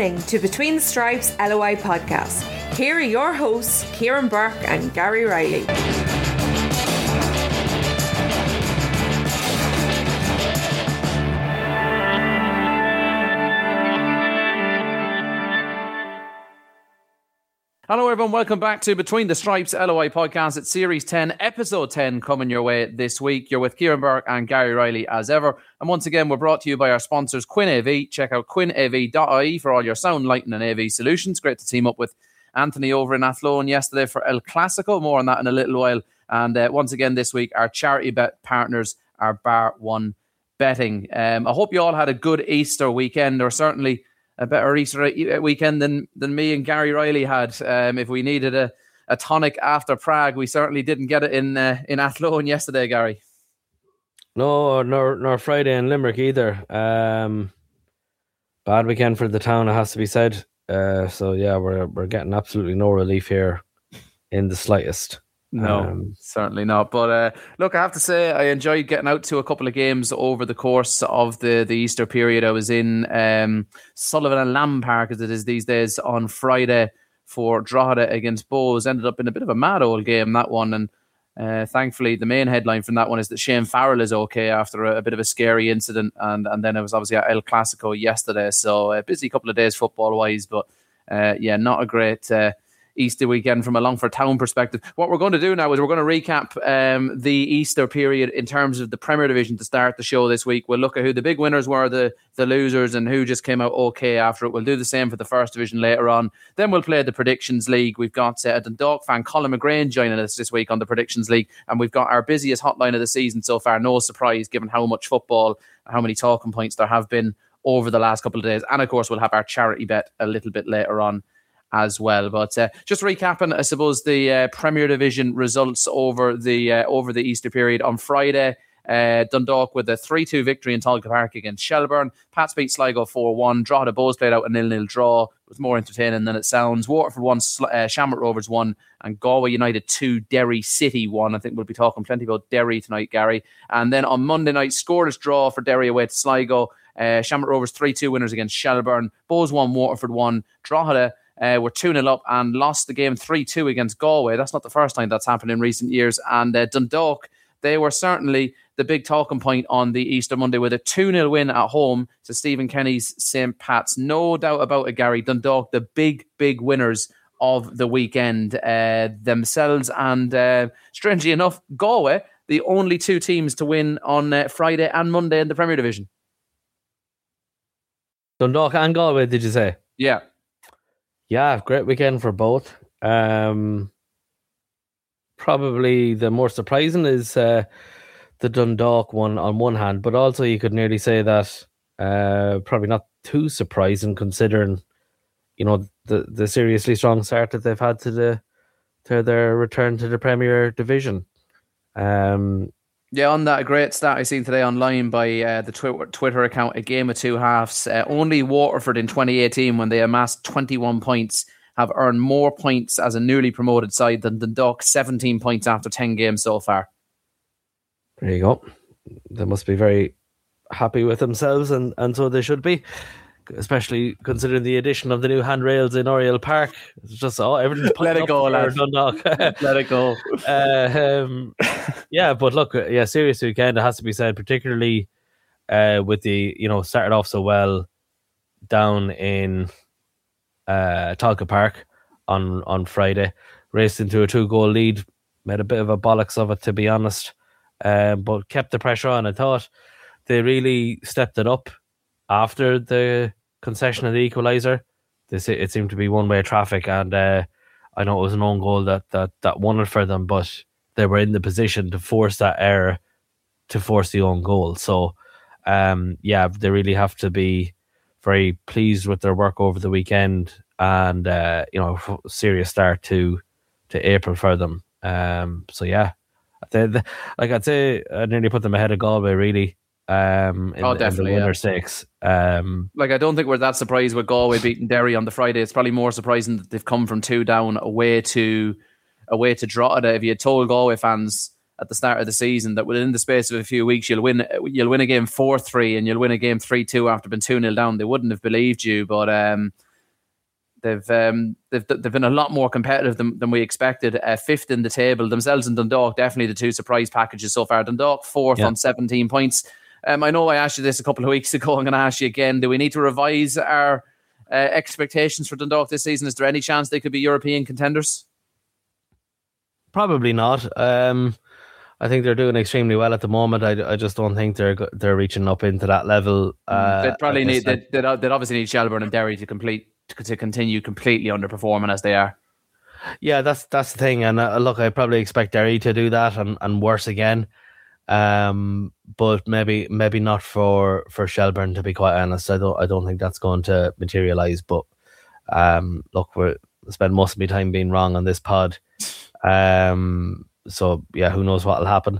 listening to Between the Stripes LOI podcast. Here are your hosts, Kieran Burke and Gary Riley. Hello everyone, welcome back to Between the Stripes LOI podcast. It's Series 10, Episode 10 coming your way this week. You're with Kieran Burke and Gary Riley as ever. And once again, we're brought to you by our sponsors, Quinn AV. Check out quinnav.ie for all your sound, lighting and AV solutions. Great to team up with Anthony over in Athlone yesterday for El Clasico. More on that in a little while. And once again this week, our charity bet partners are Bar One Betting. I hope you all had a good Easter weekend, or certainly a better Easter weekend than me and Gary Riley had. If we needed a tonic after Prague, we certainly didn't get it in Athlone yesterday, Gary. No, nor Friday in Limerick either. Bad weekend for the town, it has to be said. So yeah, we're getting absolutely no relief here in the slightest. No, certainly not. But look, I have to say I enjoyed getting out to a couple of games over the course of the Easter period. I was in Sullivan and Lamb Park, as it is these days, on Friday for Drogheda against Bohs. Ended up in a bit of a mad old game, that one. And thankfully, the main headline from that one is that Shane Farrell is okay after a bit of a scary incident. And then it was obviously at El Clasico yesterday. So a busy couple of days football-wise. But yeah, not a great Easter weekend from a Longford Town perspective. What we're going to do now is we're going to recap the Easter period in terms of the Premier Division to start the show this week. We'll look at who the big winners were, the losers, and who just came out okay after it. We'll do the same for the First Division later on. Then we'll play the Predictions League. We've got a Dundalk fan, Colin McGrain, joining us this week on the Predictions League. And we've got our busiest hotline of the season so far. No surprise, given how much football, how many talking points there have been over the last couple of days. And of course, we'll have our charity bet a little bit later on as well. But just recapping, I suppose, the Premier Division results over the Easter period. On Friday, Dundalk with a 3-2 victory in Tolka Park against Shelbourne. Pats beat Sligo 4-1. Drogheda Bohs played out a 0-0 draw. It was more entertaining than it sounds. Waterford 1, Shamrock Rovers 1, and Galway United 2, Derry City 1. I think we'll be talking plenty about Derry tonight, Gary. And then on Monday night, scoreless draw for Derry away to Sligo. Shamrock Rovers 3-2 winners against Shelbourne. Bohs 1, Waterford 1. Drogheda were 2-0 up and lost the game 3-2 against Galway. That's not the first time that's happened in recent years. And Dundalk, they were certainly the big talking point on the Easter Monday with a 2-0 win at home to Stephen Kenny's St. Pat's. No doubt about it, Gary. Dundalk, the big winners of the weekend themselves. And strangely enough, Galway, the only two teams to win on Friday and Monday in the Premier Division. Dundalk and Galway, did you say? Yeah. Yeah, great weekend for both. Probably the more surprising is the Dundalk one on one hand, but also you could nearly say that probably not too surprising considering, you know, the seriously strong start that they've had to their return to the Premier Division. Yeah, on that great stat I seen today online by the Twitter account, A Game of Two Halves, only Waterford in 2018, when they amassed 21 points, have earned more points as a newly promoted side than Dundalk, 17 points after 10 games so far. There you go. They must be very happy with themselves, and so they should be, especially considering the addition of the new handrails in Oriel Park. It's just, everything's let it go, lad. Dundalk. Let it go. Yeah, but look, serious weekend, it has to be said, particularly with the, started off so well down in Tolka Park on Friday, raced into a 2-goal lead, made a bit of a bollocks of it, to be honest, but kept the pressure on. I thought they really stepped it up after the concession of the equaliser. It seemed to be one-way traffic, and I know it was an own goal that won it for them, but they were in the position to force that error, to force the own goal. So, they really have to be very pleased with their work over the weekend, and serious start to April for them. So yeah, I'd say I nearly put them ahead of Galway, really. In the winner stakes. I don't think we're that surprised with Galway beating Derry on the Friday. It's probably more surprising that they've come from 2 down away to Drogheda. If you had told Galway fans at the start of the season that within the space of a few weeks you'll win a game 4-3 and you'll win a game 3-2 after being 2-0 down, they wouldn't have believed you. But They've been a lot more competitive than we expected. Fifth in the table, themselves and Dundalk, definitely the two surprise packages so far. Dundalk fourth on 17 points. I know I asked you this a couple of weeks ago. I'm going to ask you again. Do we need to revise our expectations for Dundalk this season? Is there any chance they could be European contenders? Probably not. I think they're doing extremely well at the moment. I just don't think they're reaching up into that level. They'd probably need. They'd obviously need Shelbourne and Derry to continue completely underperforming as they are. Yeah, that's the thing. And look, I probably expect Derry to do that and worse again. But maybe not for Shelbourne, to be quite honest. I don't think that's going to materialise. But look, we spend most of my time being wrong on this pod. So yeah, who knows what will happen.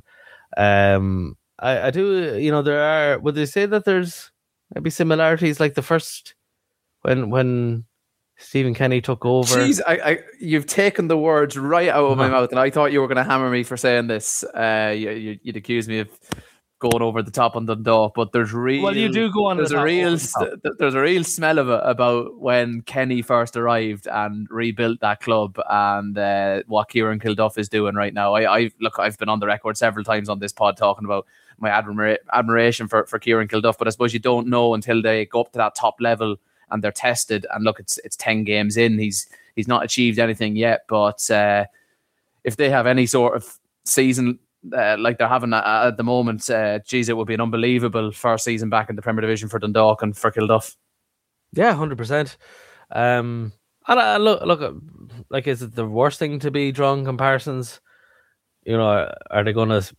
I do, there are, would they say that there's maybe similarities like the first when Stephen Kenny took over? Jeez, you've taken the words right out of my mouth, and I thought you were going to hammer me for saying this. You'd accuse me of going over the top on Dundalk, but there's you do go on. There's a real smell of it about when Kenny first arrived and rebuilt that club, and what Kieran Kilduff is doing right now. I've been on the record several times on this pod talking about my admiration for Kieran Kilduff, but I suppose you don't know until they go up to that top level and they're tested. And look, it's 10 games in. He's not achieved anything yet, but if they have any sort of season like they're having at the moment, it would be an unbelievable first season back in the Premier Division for Dundalk and for Kilduff. Yeah, 100%. And look, like, is it the worst thing to be drawing comparisons? Are they going to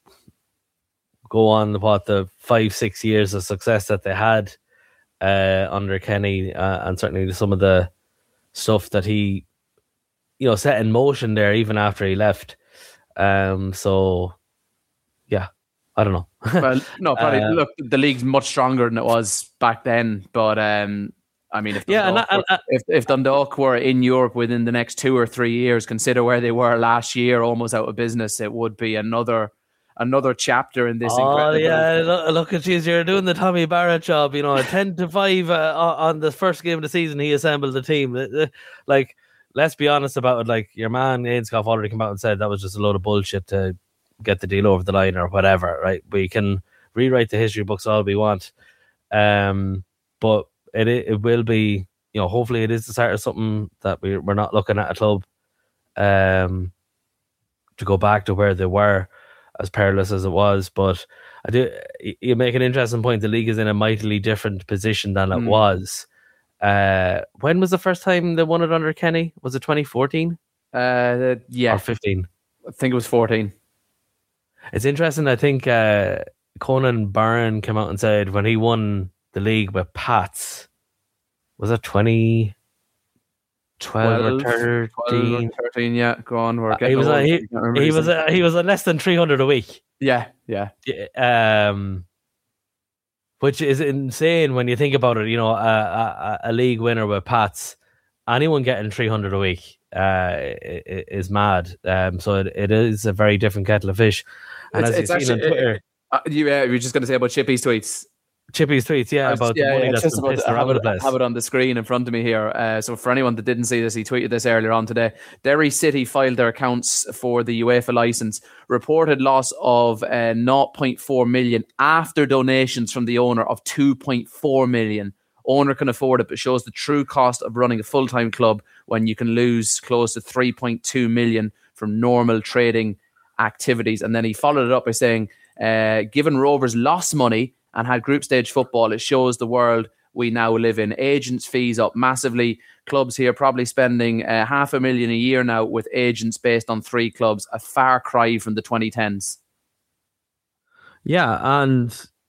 go on the 5-6 years of success that they had under Kenny, and certainly some of the stuff that he, set in motion there even after he left. So yeah, I don't know. Well, no, probably. Look, the league's much stronger than it was back then. But I mean, if Dundalk were in Europe within the next 2 or 3 years, consider where they were last year, almost out of business, it would be another chapter in this. Look at you! You're doing the Tommy Barrett job. 10-5 on the first game of the season. He assembled the team. Like, let's be honest about it. Like, your man Ainscough already came out and said that was just a load of bullshit to get the deal over the line or whatever. Right? We can rewrite the history books all we want, but it will be. Hopefully, it is the start of something that we're not looking at a club to go back to where they were, as perilous as it was. But you make an interesting point. The league is in a mightily different position than it was. When was the first time they won it under Kenny? Was it 2014? Yeah. Or 15? I think it was 14. It's interesting. I think Conan Byrne came out and said when he won the league with Pats, was it 2012 or 13? Yeah, go on. He was at less than 300 a week. Yeah. Which is insane when you think about it. A league winner with Pats, anyone getting 300 a week is mad. So it is a very different kettle of fish. And as you've seen on Twitter, you were just going to say about Chippy's tweets. Chippy's tweets, about the money that's been pissed around the place. I have it on the screen in front of me here. So for anyone that didn't see this, he tweeted this earlier on today. Derry City filed their accounts for the UEFA licence. Reported loss of 0.4 million after donations from the owner of 2.4 million. Owner can afford it, but shows the true cost of running a full-time club when you can lose close to 3.2 million from normal trading activities. And then he followed it up by saying, given Rovers lost money and had group stage football, it shows the world we now live in. Agents' fees up massively. Clubs here probably spending $500,000 a year now with agents based on 3 clubs. A far cry from the 2010s. Yeah, and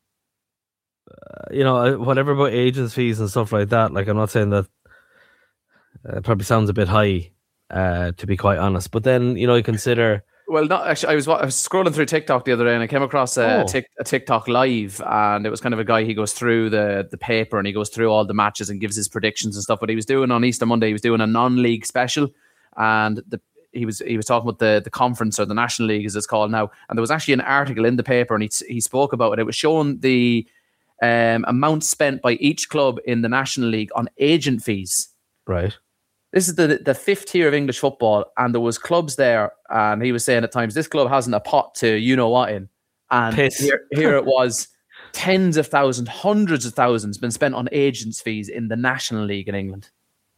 whatever about agents' fees and stuff like that. Like, I'm not saying that it probably sounds a bit high, to be quite honest. But then you consider. Well, not actually. I was scrolling through TikTok the other day and I came across a TikTok live, and it was kind of a guy. He goes through the paper and he goes through all the matches and gives his predictions and stuff. But he was doing on Easter Monday, he was doing a non-league special, and he was talking about the conference, or the National League as it's called now. And there was actually an article in the paper, and he spoke about it. It was showing the amount spent by each club in the National League on agent fees. Right. This is the fifth tier of English football, and there was clubs there, and he was saying at times, this club hasn't a pot to you-know-what in. And here it was, tens of thousands, hundreds of thousands been spent on agents' fees in the National League in England.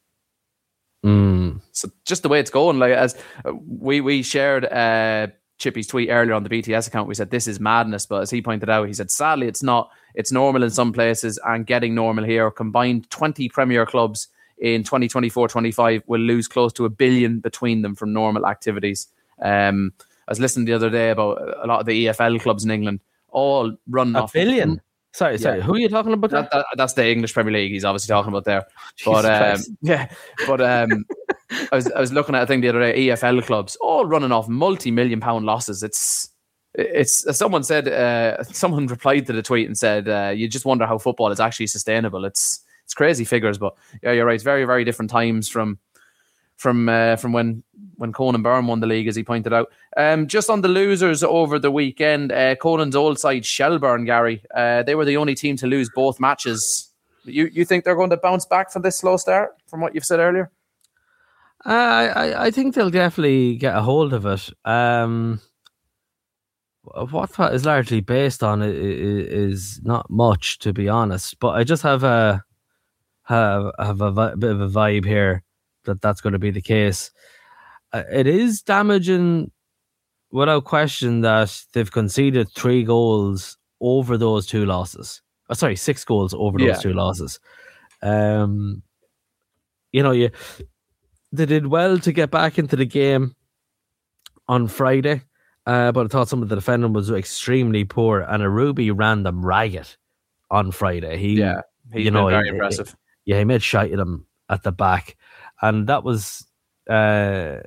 So just the way it's going, like as we shared Chippy's tweet earlier on the BTS account, we said this is madness, but as he pointed out, he said sadly it's not. It's normal in some places and getting normal here. Combined 20 Premier clubs in 2024-25 will lose close to $1 billion between them from normal activities. I was listening the other day about a lot of the EFL clubs in England all running off $1 billion. Sorry. Who are you talking about? That's the English Premier League. He's obviously talking about there. But I was looking at a thing the other day. EFL clubs all running off multi-million-pound losses. It's someone said. Someone replied to the tweet and said, "You just wonder how football is actually sustainable." It's crazy figures, but yeah, you're right. It's very, very different times from when Conan Byrne won the league, as he pointed out. Just on the losers over the weekend, Conan's old side Shelbourne, Gary, they were the only team to lose both matches. You think they're going to bounce back from this slow start, from what you've said earlier? I think they'll definitely get a hold of it. What that is largely based on is not much, to be honest. But I just have a bit of a vibe here that's going to be the case. It is damaging, without question, that they've conceded 3 goals over those 2 losses. 6 goals over those 2 losses. They did well to get back into the game on Friday, but I thought some of the defending was extremely poor, and Arubi ran them ragged on Friday. He's been very impressive. He made shite of them at the back, and that was, but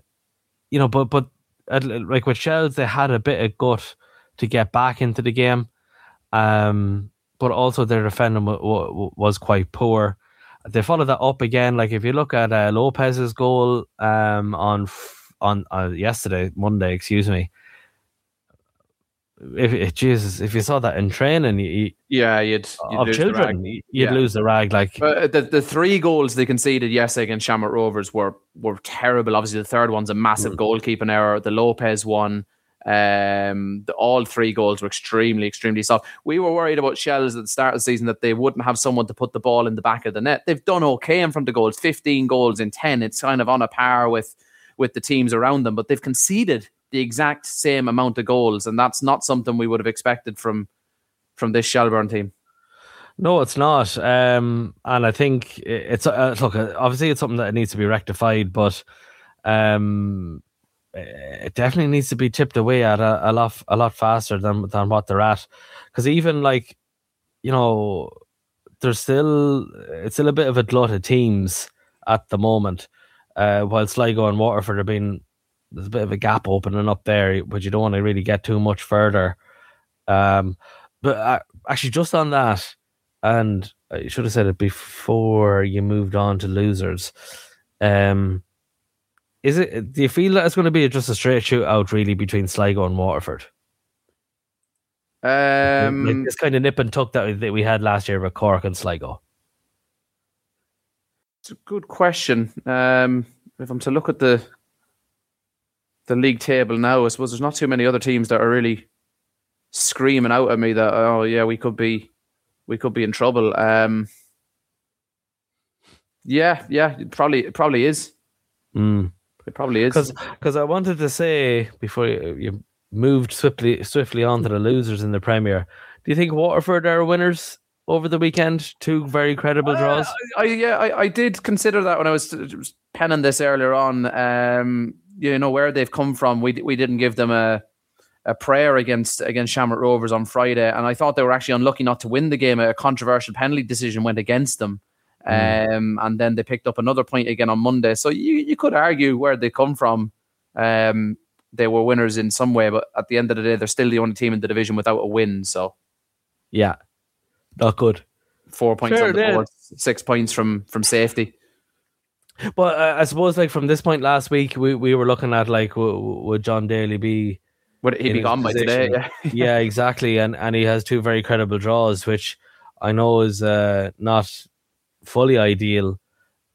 like with Shells, they had a bit of gut to get back into the game, but also their defending was quite poor. They followed that up again. Like if you look at Lopez's goal on yesterday, Monday, excuse me. If you saw that in training, you'd lose children, you'd lose the rag. Like the 3 goals they conceded yesterday against Shamrock Rovers were terrible. Obviously, the third one's a massive goalkeeping error. The Lopez one. All 3 goals were extremely, extremely soft. We were worried about Shells at the start of the season that they wouldn't have someone to put the ball in the back of the net. They've done okay in front of goals, 15 goals in 10. It's kind of on a par with the teams around them, but they've conceded the exact same amount of goals, and that's not something we would have expected from this Shelbourne team. No, it's not. And I think it's look, obviously it's something that needs to be rectified, but it definitely needs to be tipped away at a lot faster than what they're at. Because even it's still a bit of a glut of teams at the moment. While Sligo and Waterford there's a bit of a gap opening up there, but you don't want to really get too much further. But actually, just on that, and I should have said it before you moved on to losers. Do you feel that it's going to be just a straight shootout really between Sligo and Waterford? Like this kind of nip and tuck that we had last year with Cork and Sligo. It's a good question. If I'm to look at the league table now, I suppose there's not too many other teams that are really screaming out at me that we could be in trouble. It probably is. It probably is. Because I wanted to say before you moved swiftly on to the losers in the Premier, do you think Waterford are winners over the weekend? 2 very credible draws. I did consider that when I was penning this earlier on. Where they've come from. We didn't give them a prayer against Shamrock Rovers on Friday, and I thought they were actually unlucky not to win the game. A controversial penalty decision went against them. And then they picked up another point again on Monday. So you could argue where they come from. They were winners in some way, but at the end of the day, they're still the only team in the division without a win. So, yeah, not good. 4 points on the board, 6 points from safety. But I suppose, like from this point last week, we were looking at like would John Daly be? Would he be gone by today? Yeah, yeah, exactly. And he has 2 very credible draws, which I know is not fully ideal,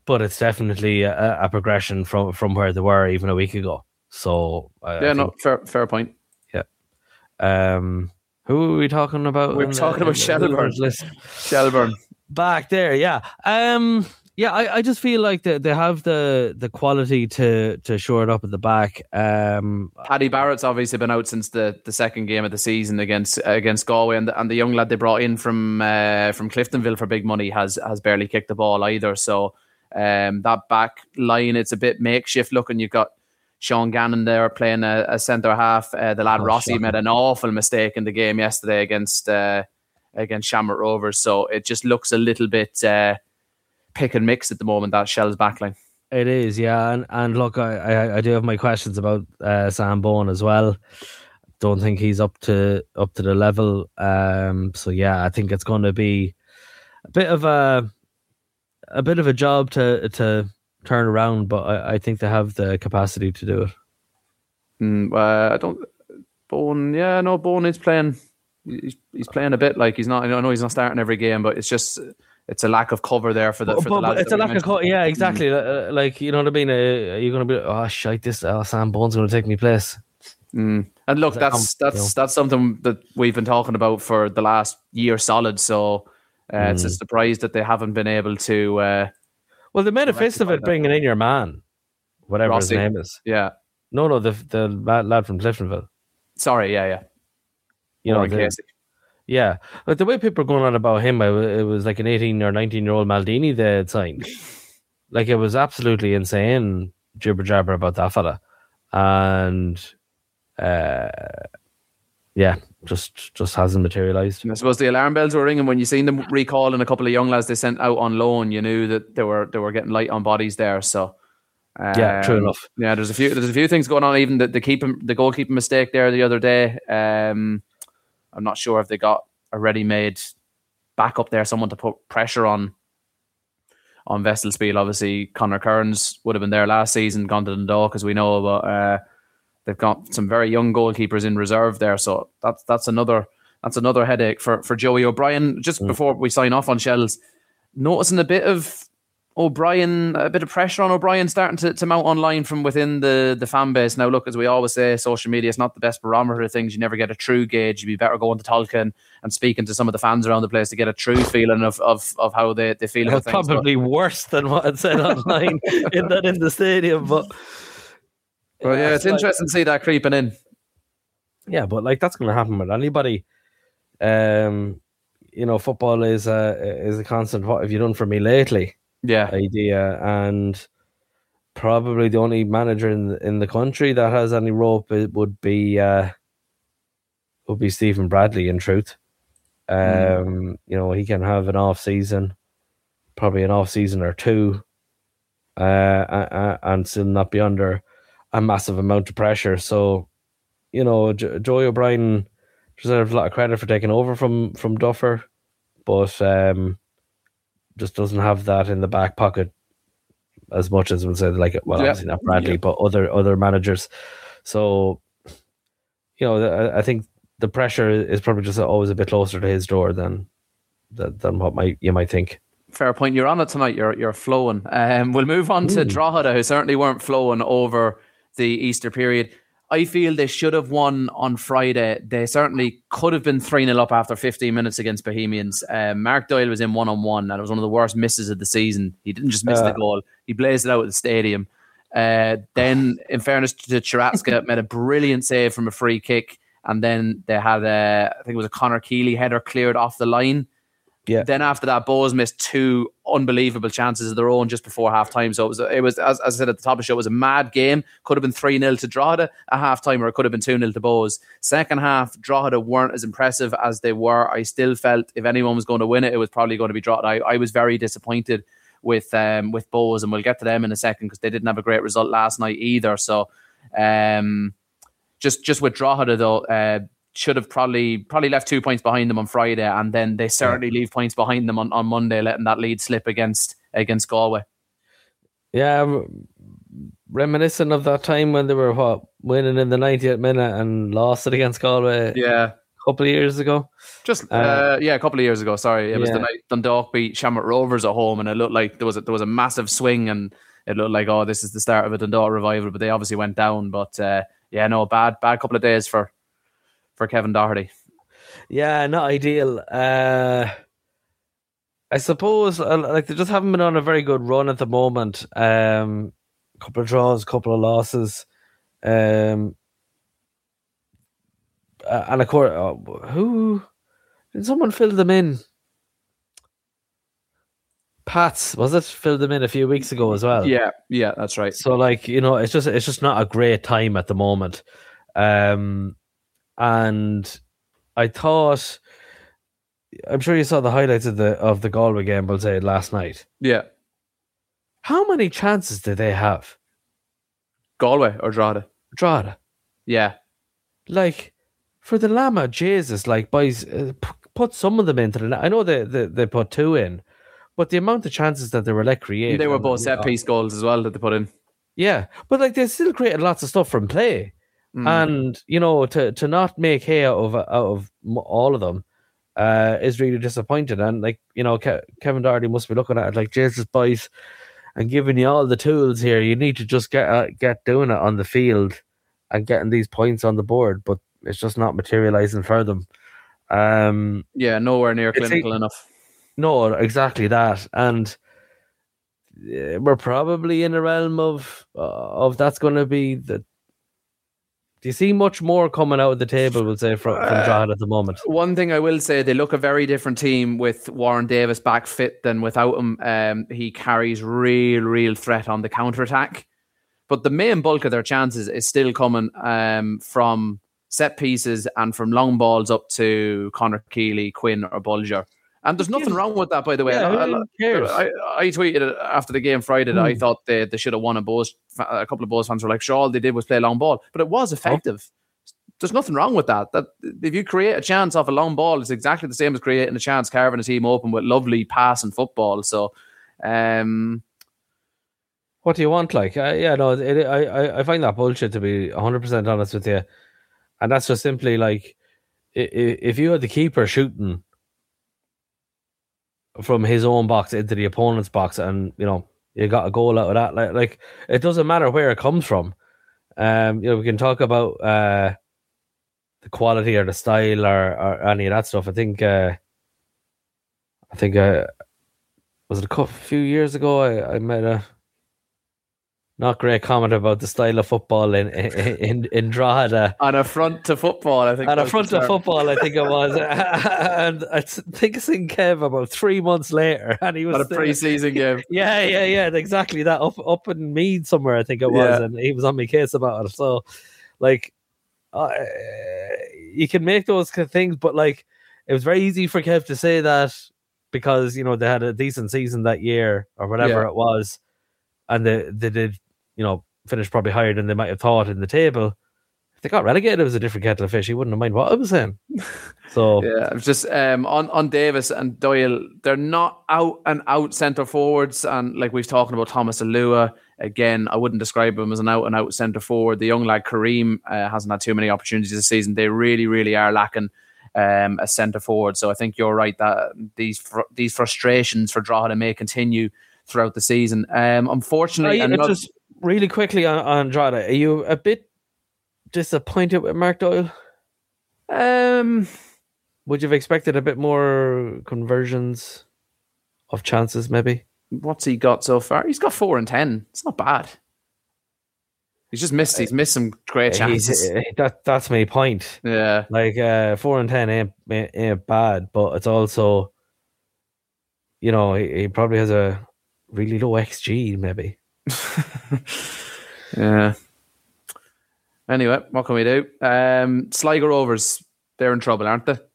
but it's definitely a progression from where they were even a week ago. So I think, fair point. Yeah. Who are we talking about? We're talking about Shelbourne. Shelbourne back there, yeah. Yeah, I just feel like they have the quality to shore it up at the back. Paddy Barrett's obviously been out since the second game of the season against Galway, and the young lad they brought in from Cliftonville for big money has barely kicked the ball either. So that back line, it's a bit makeshift looking. You've got Sean Gannon there playing a centre half. The lad Rossi shocking. Made an awful mistake in the game yesterday against Shamrock Rovers. So it just looks a little bit pick and mix at the moment, that Shell's backline. It is, yeah. And look, I do have my questions about Sam Bowen as well. Don't think he's up to the level. So yeah, I think it's going to be a bit of a job to turn around, but I think they have the capacity to do it. Bowen is playing. He's playing a bit like he's not. I know he's not starting every game, but it's a lack of cover there for the lads. It's a lack of cover. Yeah, exactly. Like, you know what I mean? You're going to be, oh shite, Sam Bowen's going to take me place. And look, that's something that we've been talking about for the last year solid. So it's a surprise that they haven't been able to. Well, they made a fist of it bringing in your man, whatever Rossi. His name is. Yeah. No, the lad from Cliftonville. Sorry, yeah. You know, Casey. Yeah, like the way people are going on about him, it was like an 18 or 19-year-old Maldini they had signed. Like, it was absolutely insane jibber jabber about that fella, and just hasn't materialized. I suppose the alarm bells were ringing when you seen them recalling a couple of young lads they sent out on loan. You knew that they were getting light on bodies there. So yeah, true enough. Yeah, there's a few things going on. Even the goalkeeping mistake there the other day. I'm not sure if they got a ready-made backup there, someone to put pressure on Vestalspiel. Obviously, Conor Kearns would have been there last season, gone to Dundalk, as we know, but they've got some very young goalkeepers in reserve there, so that's another headache for Joey O'Brien. Just before we sign off on Shells, noticing a bit of pressure on O'Brien starting to mount online from within the fan base. Now, look, as we always say, social media is not the best barometer of things. You never get a true gauge. You'd be better going to Tolkien and speaking to some of the fans around the place to get a true feeling of how they feel about things. Probably worse than what it said online in the stadium. But yeah, it's interesting to see that creeping in. Yeah, but like that's going to happen with anybody. Football is a constant. What have you done for me lately? Yeah, idea, and probably the only manager in the country that has any rope would be Stephen Bradley. In truth, he can have an off season, probably an off season or two, and still not be under a massive amount of pressure. So, Joey O'Brien deserves a lot of credit for taking over from Duffer, but just doesn't have that in the back pocket as much as we'll say, obviously not Bradley, but other managers. So, I think the pressure is probably just always a bit closer to his door than what you might think. Fair point. You're on it tonight. You're flowing. We'll move on to Drogheda, who certainly weren't flowing over the Easter period. I feel they should have won on Friday. They certainly could have been 3-0 up after 15 minutes against Bohemians. Mark Doyle was in 1-on-1, and it was one of the worst misses of the season. He didn't just miss the goal. He blazed it out at the stadium. Then, in fairness to Chiratska, made a brilliant save from a free kick. And then they had, I think it was a Conor Keeley header cleared off the line. Yeah. Then after that, Bohs missed two unbelievable chances of their own just before half time. So it was as I said at the top of the show, it was a mad game. Could have been 3-0 to Drogheda at half time, or it could have been 2-0 to Bohs. Second half, Drogheda weren't as impressive as they were. I still felt if anyone was going to win it, it was probably going to be Drogheda. I was very disappointed with Bohs, and we'll get to them in a second because they didn't have a great result last night either. So just with Drogheda though, should have probably left 2 points behind them on Friday, and then they certainly leave points behind them on Monday, letting that lead slip against Galway. Yeah, reminiscent of that time when they were winning in the 90th minute and lost it against Galway. Yeah, couple of years ago. Just a couple of years ago. Sorry, it was the Yeah. night Dundalk beat Shamrock Rovers at home, and it looked like there was a massive swing, and it looked like, oh, this is the start of a Dundalk revival. But they obviously went down. But bad couple of days for Kevin Doherty. Yeah, not ideal. I suppose like they just haven't been on a very good run at the moment. Couple of draws, couple of losses. And of course, who did someone fill them in? Pats, was it? Filled them in a few weeks ago as well. Yeah, that's right. So like, it's just not a great time at the moment. And I thought, I'm sure you saw the highlights of the Galway game, we'll say, last night. Yeah. How many chances did they have? Galway or Drogheda? Drogheda. Yeah. Like, for the Lama, Jesus, like, boys, put some of them into the net. I know they put 2 in, but the amount of chances that they were creating. They were both set-piece goals as well that they put in. Yeah, but like they still created lots of stuff from play. And, to not make hay out of all of them is really disappointing. And, like, Kevin Doherty must be looking at it like, Jesus, boys, and giving you all the tools here. You need to just get doing it on the field and getting these points on the board, but it's just not materializing for them. Nowhere near clinical enough. No, exactly that. And we're probably in a realm of that's going to be the. Do you see much more coming out of the table, we'll say, from Drogheda at the moment? One thing I will say, they look a very different team with Warren Davis back fit than without him. He carries real threat on the counter-attack. But the main bulk of their chances is still coming from set pieces and from long balls up to Conor Keeley, Quinn or Bulger. And there's nothing wrong with that, by the way. Yeah, who cares? I tweeted it after the game Friday that I thought they should have won a couple of Bohs fans were like, sure, all they did was play long ball. But it was effective. There's nothing wrong with that. That if you create a chance off a long ball, it's exactly the same as creating a chance, carving a team open with lovely pass and football. So, what do you want? Like, I find that bullshit, to be 100% honest with you. And that's just simply like, if you had the keeper shooting from his own box into the opponent's box, and you got a goal out of that, like it doesn't matter where it comes from. We can talk about the quality or the style or any of that stuff. I think was it a few years ago I made a not great comment about the style of football in Drogheda. On a front to football, I think. On a front to football, I think it was. And I think I seen Kev about 3 months later, and he was at a pre-season game. Yeah, exactly that. Up in Meath somewhere, I think it was, and he was on my case about it. So, like, you can make those kind of things, but like, it was very easy for Kev to say that because they had a decent season that year or whatever it was, and they did. Finished probably higher than they might have thought in the table. If they got relegated, it was a different kettle of fish. He wouldn't have minded what I was saying. So yeah, it's just on Davis and Doyle, they're not out and out centre forwards, and like we've talked about Thomas Alua again, I wouldn't describe him as an out and out centre forward. The young lad Kareem hasn't had too many opportunities this season. They really are lacking a centre forward. So I think you're right that these frustrations for Drogheda may continue throughout the season. Unfortunately, just really quickly on Drogheda, are you a bit disappointed with Mark Doyle? Would you have expected a bit more conversions of chances, maybe? What's he got so far? He's got 4 and 10. It's not bad. He's missed some great chances. That's my point. Yeah, like 4 and 10 ain't bad, but it's also, he probably has a really low XG, maybe. Yeah. Anyway, what can we do? Sligo Rovers, they're in trouble, aren't they?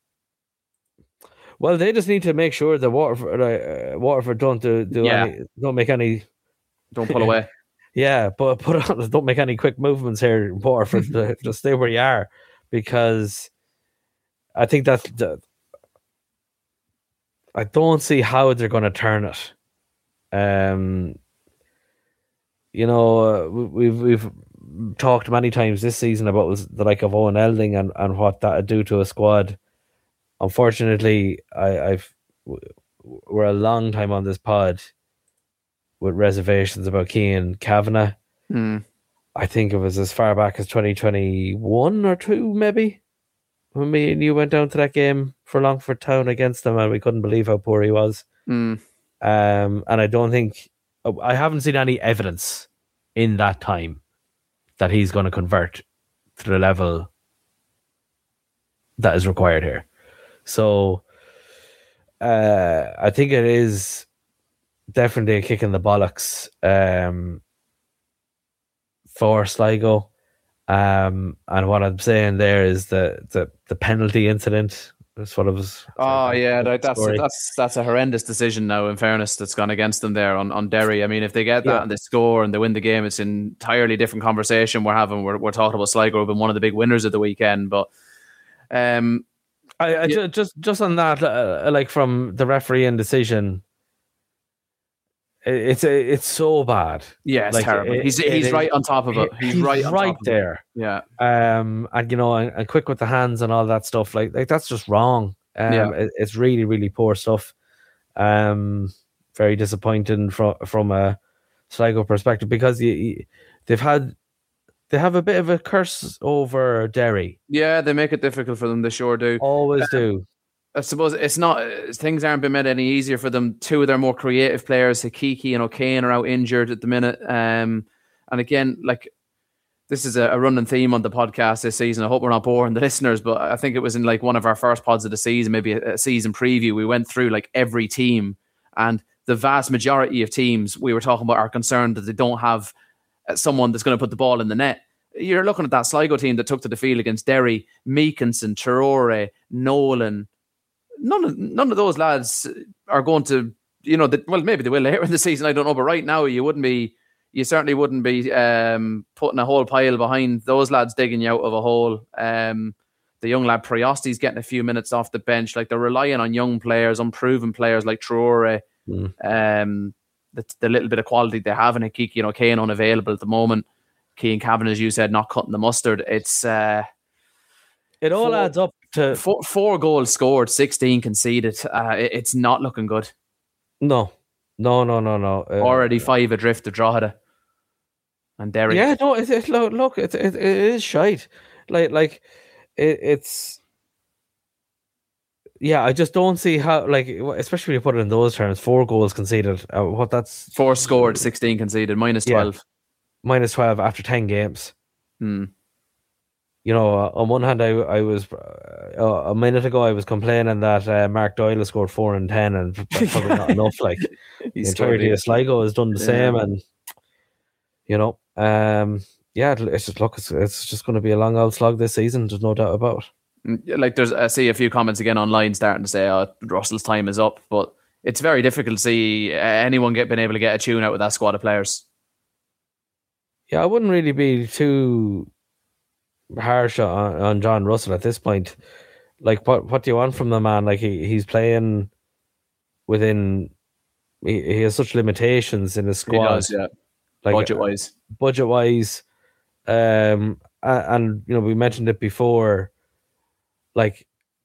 Well, they just need to make sure that Waterford don't don't make any, don't pull away. Yeah, but don't make any quick movements here, Waterford. Just stay where you are, because I think I don't see how they're going to turn it. We've talked many times this season about was the like of Owen Elding and what that would do to a squad. Unfortunately, we're a long time on this pod with reservations about Cian Kavanagh. I think it was as far back as 2021 or 2, maybe, when me and you went down to that game for Longford Town against them, and we couldn't believe how poor he was. And I haven't seen any evidence in that time that he's going to convert to the level that is required here. So I think it is definitely a kick in the bollocks for Sligo. And what I'm saying there is the penalty incident. That's what it was. Oh yeah, that's a horrendous decision now, in fairness, that's gone against them there on Derry. I mean, if they get that and they score and they win the game, it's an entirely different conversation we're having. We're talking about Sligo have been one of the big winners of the weekend, but just on that, like from the refereeing decision, it's so bad. Yeah, it's like, terrible. He's right on top of it. He's right there. Yeah. And and quick with the hands and all that stuff. Like that's just wrong. It's really, really poor stuff. Very disappointing from a Sligo perspective, because they have a bit of a curse over Derry. Yeah, they make it difficult for them. They sure do. Always do. I suppose it's not, things aren't being made any easier for them. Two of their more creative players, Hakiki and O'Kane, are out injured at the minute. And again, like, this is a running theme on the podcast this season. I hope we're not boring the listeners, but I think it was in like one of our first pods of the season, maybe a season preview. We went through like every team, and the vast majority of teams we were talking about are concerned that they don't have someone that's going to put the ball in the net. You're looking at that Sligo team that took to the field against Derry, Meekinson, Traore, Nolan. None of those lads are going to, well, maybe they will later in the season, I don't know, but right now you certainly wouldn't be putting a whole pile behind those lads digging you out of a hole. The young lad Priosti's getting a few minutes off the bench. Like, they're relying on young players, unproven players like Traore. The little bit of quality they have in Hakiki and O'Kane unavailable at the moment. Cian Kavanagh, as you said, not cutting the mustard. It's it all adds up to 4 goals scored, 16 conceded. It's not looking good. No. Already 5 adrift to Drogheda and Derry. Yeah, no, it is shite. Like it's. Yeah, I just don't see how, like, especially when you put it in those terms, 4 goals conceded. What that's 4 scored, 16 conceded, minus 12. Yeah, minus 12 after 10 games. On one hand, I was a minute ago I was complaining that Mark Doyle has scored 4 and 10, and that's probably not enough. Like, the entirety of Sligo has done the same, and it's just going to be a long old slog this season. There's no doubt about it. Like, I see a few comments again online starting to say, Russell's time is up, but it's very difficult to see anyone been able to get a tune out with that squad of players. Yeah, I wouldn't really be too harsh on John Russell at this point. Like, what do you want from the man? Like, he's playing within, he has such limitations in his squad. He does, yeah. Like, budget wise, and we mentioned it before. Like,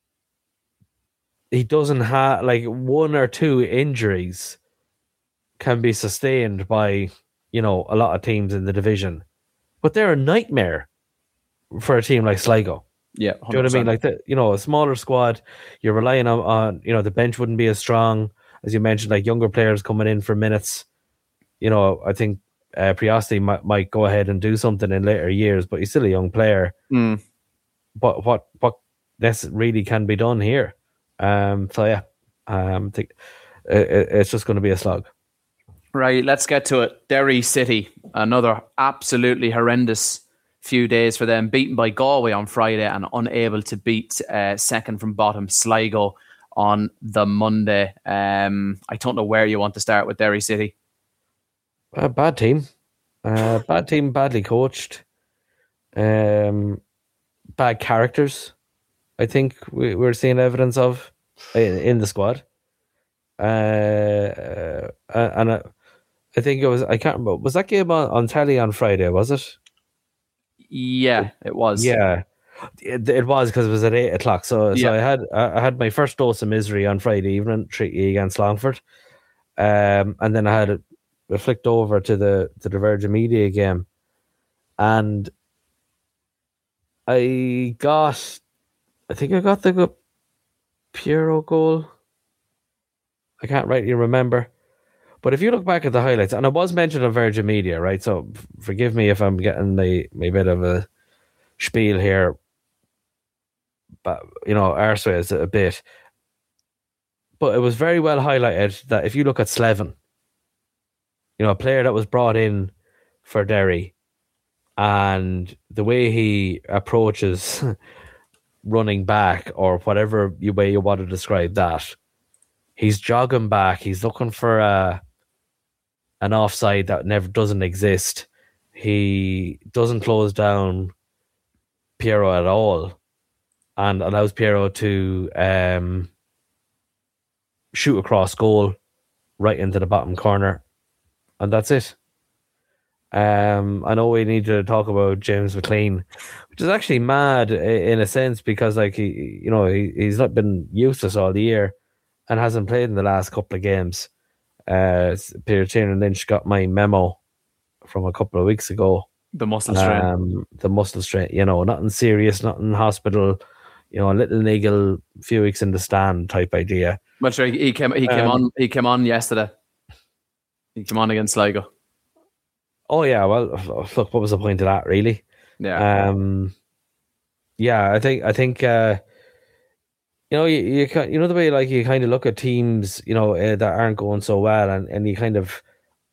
he doesn't have, like, 1 or 2 injuries can be sustained by a lot of teams in the division, but they're a nightmare for a team like Sligo. Yeah, 100%. Do you know what I mean? Like, a smaller squad, you're relying on the bench wouldn't be as strong, as you mentioned, like younger players coming in for minutes. I think Priosti might go ahead and do something in later years, but he's still a young player. But what this really can be done here? I think it's just going to be a slog. Right, let's get to it. Derry City, another absolutely horrendous few days for them, beaten by Galway on Friday and unable to beat second from bottom Sligo on the Monday. I don't know where you want to start with Derry City. Bad team. Bad team, badly coached. Bad characters, I think we're seeing evidence of in the squad. And I think it was, I can't remember, was that game on telly on Friday, was it? Yeah, it was. Yeah, it was because it was at 8:00. So Yeah. I had my first dose of misery on Friday evening, Treaty against Longford, and then I had it flicked over to the Virgin Media game, and I think I got the Piero goal. I can't rightly remember. But if you look back at the highlights, and it was mentioned on Virgin Media, right? So forgive me if I'm getting my bit of a spiel here, but arseways a bit. But it was very well highlighted that if you look at Slevin, a player that was brought in for Derry, and the way he approaches running back, or whatever way you want to describe that, he's jogging back, he's looking for an offside that never doesn't exist. He doesn't close down Piero at all, and allows Piero to shoot across goal right into the bottom corner, and that's it. I know we need to talk about James McLean, which is actually mad in a sense, because he's not been useless all the year and hasn't played in the last couple of games. Peter Tiernan Lynch got my memo from a couple of weeks ago. The muscle strain. The muscle strain, nothing serious, nothing hospital, a little niggle, a few weeks in the stand type idea. Well, sure, he came on yesterday. He came on against Sligo. Oh yeah, well, look, what was the point of that, really? Yeah. Yeah, I think you the way, like, you kind of look at teams, that aren't going so well, and you kind of,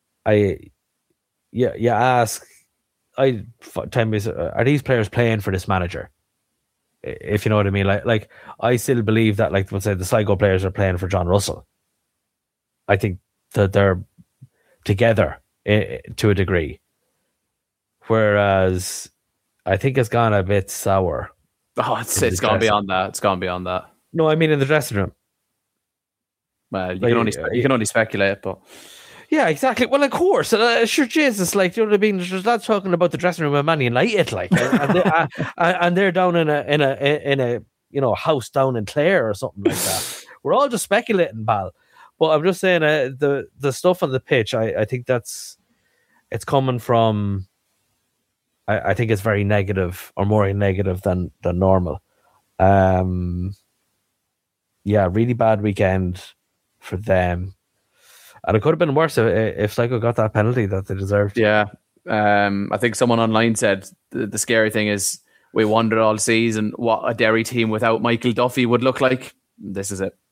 you ask, tell me, are these players playing for this manager? If you know what I mean, like I still believe that, like, let's say the Sligo players are playing for John Russell. I think that they're together to a degree, whereas I think it's gone a bit sour. Oh, it's gone beyond that. It's gone beyond that. No, I mean in the dressing room. Well, you can only speculate, but yeah, exactly. Well, of course, sure, Jesus, like, you know what I mean. There's lads talking about the dressing room of Man United, like, and they're down in a house down in Clare or something like that. We're all just speculating, pal. But I'm just saying, the stuff on the pitch, I think it's coming from. I think it's very negative, or more negative than normal. Yeah, really bad weekend for them. And it could have been worse if Sligo got that penalty that they deserved. Yeah. I think someone online said the scary thing is we wondered all season what a Derry team without Michael Duffy would look like. This is it.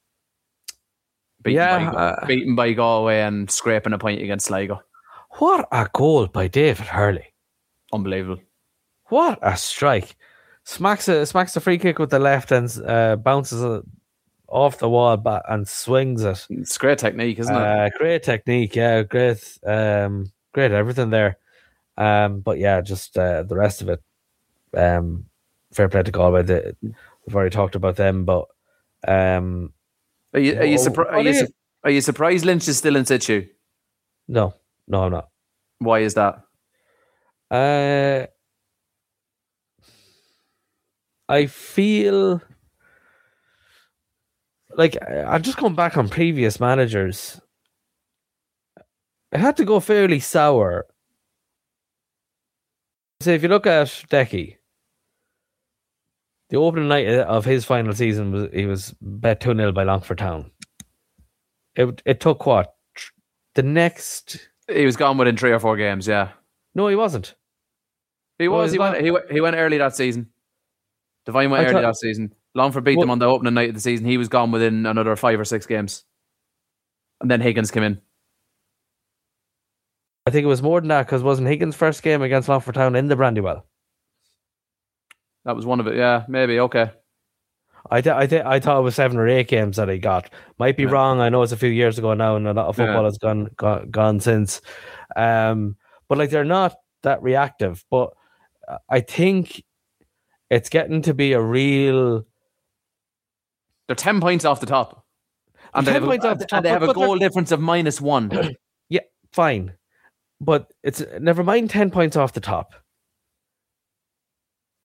Beaten by Galway and scraping a point against Sligo. What a goal by David Hurley. Unbelievable. What a strike. Smacks a free kick with the left and bounces off the wall and swings it. It's great technique, isn't it? Great technique, yeah. Great everything there. But yeah, just the rest of it. Fair play to Galway. We've already talked about them, but Are you surprised Lynch is still in situ? No, I'm not. Why is that? I feel like I'm just going back on previous managers. It had to go fairly sour. So if you look at Decky, the opening night of his final season he was bet 2-0 by Longford Town. It took what? The next... He was gone within 3 or 4 games, yeah. No, he wasn't. He went early that season. Devine went early that season. Longford beat them on the opening night of the season. He was gone within another 5 or 6 games. And then Higgins came in. I think it was more than that, because wasn't Higgins' first game against Longford Town in the Brandywell? That was one of it, yeah. Maybe, okay. I thought it was 7 or 8 games that he got. Might be wrong. I know it's a few years ago now, and a lot of football has gone since. But like, they're not that reactive. But I think it's getting to be a real. They're 10 points off the top, and they have a goal difference of -1. Yeah, fine, but it's never mind 10 points off the top.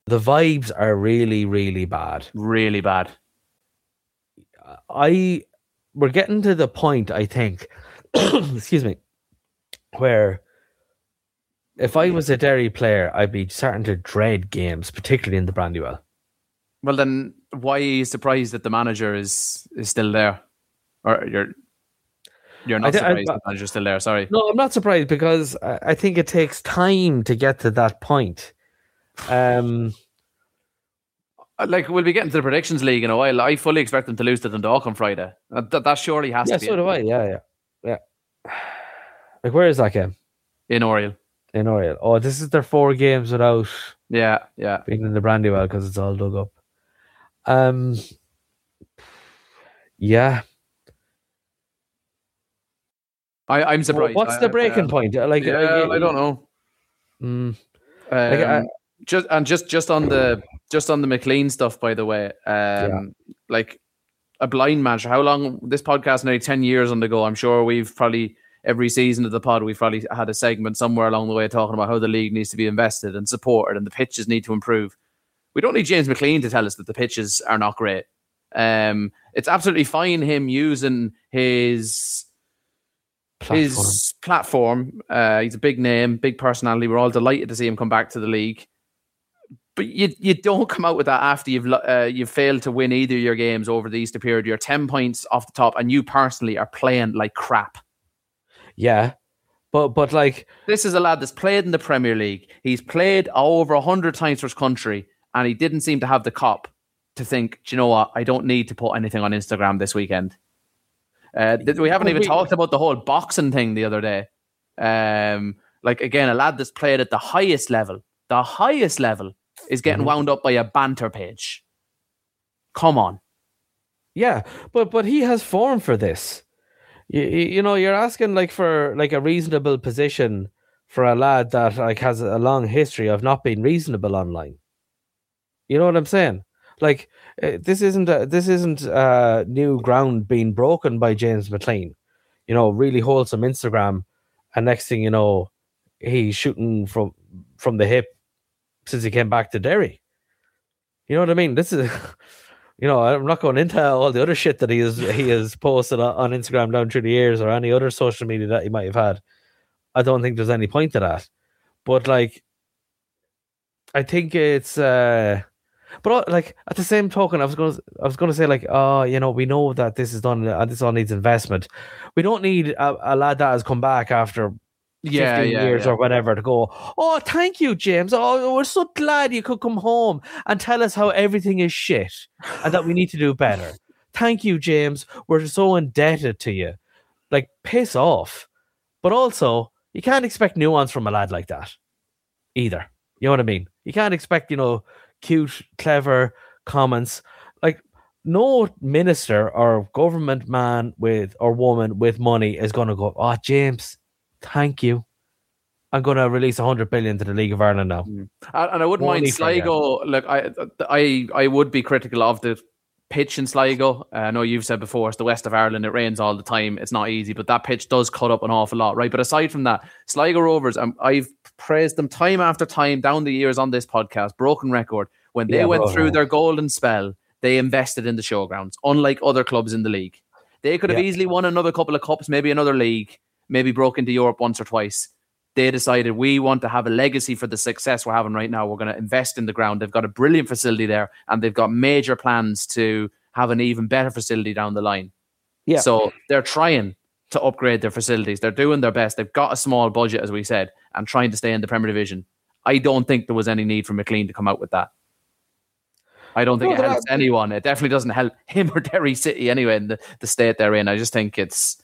The vibes are really, really bad. Really bad. We're getting to the point, I think, excuse me, where if I was a Derry player, I'd be starting to dread games, particularly in the Brandywell. Well, then why are you surprised that the manager is still there? Or you're not surprised the manager's still there, sorry. No, I'm not surprised because I think it takes time to get to that point. Like, we'll be getting to the predictions league in a while. I fully expect them to lose to Dundalk on Friday. That surely has to be. Yeah, so do I. Yeah. Like, where is that game? In Oriel. In Oriel. Oh, this is their 4 games without being in the Brandywell because it's all dug up. Yeah. I'm surprised. What's the breaking point? I don't know. Just on the McLean stuff, by the way. Like a blind match. How long this podcast? Nearly 10 years on the go. I'm sure we've probably every season of the pod we've probably had a segment somewhere along the way talking about how the league needs to be invested and supported and the pitches need to improve. We don't need James McLean to tell us that the pitches are not great. It's absolutely fine him using his platform. He's a big name, big personality. We're all delighted to see him come back to the league. But you don't come out with that after you've failed to win either of your games over the Easter period. You're 10 points off the top, and you personally are playing like crap. Yeah, but like, this is a lad that's played in the Premier League. He's played over 100 times for his country, and he didn't seem to have the cop to think, do you know what? I don't need to put anything on Instagram this weekend. We haven't even talked about the whole boxing thing the other day. Like, again, a lad that's played at the highest level is getting wound up by a banter page. Come on. Yeah, but he has form for this. You know, you're asking like for like a reasonable position for a lad that like has a long history of not being reasonable online. You know what I'm saying? Like, this isn't new ground being broken by James McLean. You know, really wholesome Instagram, and next thing you know, he's shooting from the hip since he came back to Derry. You know what I mean? This is, you know, I'm not going into all the other shit that he has posted on Instagram down through the years or any other social media that he might have had. I don't think there's any point to that. But like, I think it's but like at the same token, I was going to say like, oh, you know, we know that this is done and this all needs investment. We don't need a lad that has come back after 15 years or whatever to go, oh, thank you, James. Oh, we're so glad you could come home and tell us how everything is shit and that we need to do better. Thank you, James. We're so indebted to you. Like, piss off. But also, you can't expect nuance from a lad like that either. You know what I mean? You can't expect, you know, cute, clever comments. Like, no minister or government man or woman with money is going to go, oh, James, thank you. I'm going to release 100 billion to the League of Ireland now. And I wouldn't mind Sligo. Look, I would be critical of the pitch in Sligo. I know you've said before, it's the west of Ireland. It rains all the time. It's not easy, but that pitch does cut up an awful lot, right? But aside from that, Sligo Rovers, I've praised them time after time down the years on this podcast, broken record. When they went through their golden spell, they invested in the showgrounds, unlike other clubs in the league. They could have easily won another couple of cups, maybe another league, maybe broke into Europe once or twice. They decided, we want to have a legacy for the success we're having right now. We're going to invest in the ground. They've got a brilliant facility there, and they've got major plans to have an even better facility down the line. Yeah. So they're trying to upgrade their facilities. They're doing their best. They've got a small budget, as we said, and trying to stay in the Premier Division. I don't think there was any need for McLean to come out with that. I don't think it helps anyone. It definitely doesn't help him or Derry City anyway in the state they're in. I just think it's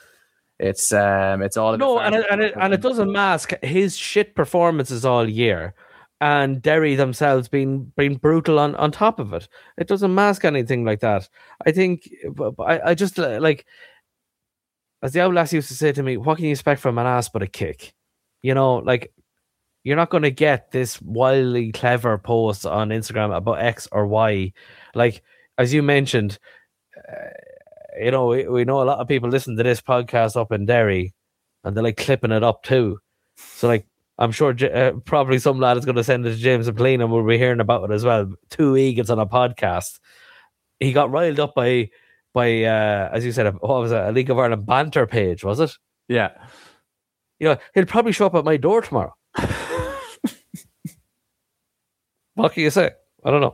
all and it doesn't mask his shit performances all year, and Derry themselves being brutal on top of it. It doesn't mask anything like that. I think I just like, as the Outlass used to say to me, what can you expect from an ass but a kick? You know, like, you're not going to get this wildly clever post on Instagram about X or Y. Like, as you mentioned, you know, we know a lot of people listen to this podcast up in Derry, and they're like clipping it up too. So like, I'm sure probably some lad is going to send it to James McLean and we'll be hearing about it as well. Two Eagles on a podcast. He got riled up by as you said, what was it, a League of Ireland banter page, was it? Yeah. He'll probably show up at my door tomorrow. What can you say? I don't know.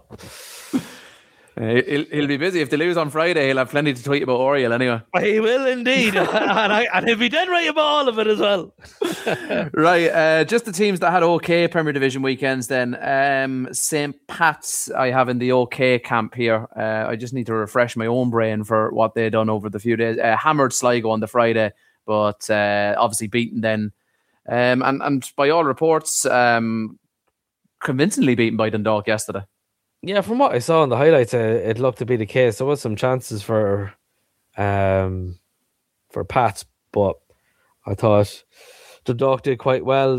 He'll be busy. If they lose on Friday, he'll have plenty to tweet about Oriel anyway. He will indeed. and he'll be dead right about all of it as well. Right, just the teams that had okay Premier Division weekends then. St. Pat's I have in the okay camp here. I just need to refresh my own brain for what they've done over the few days. Hammered Sligo on the Friday, but obviously beaten then. And by all reports, convincingly beaten by Dundalk yesterday. Yeah, from what I saw in the highlights, it looked to be the case. There was some chances for Pats, but I thought Dundalk did quite well.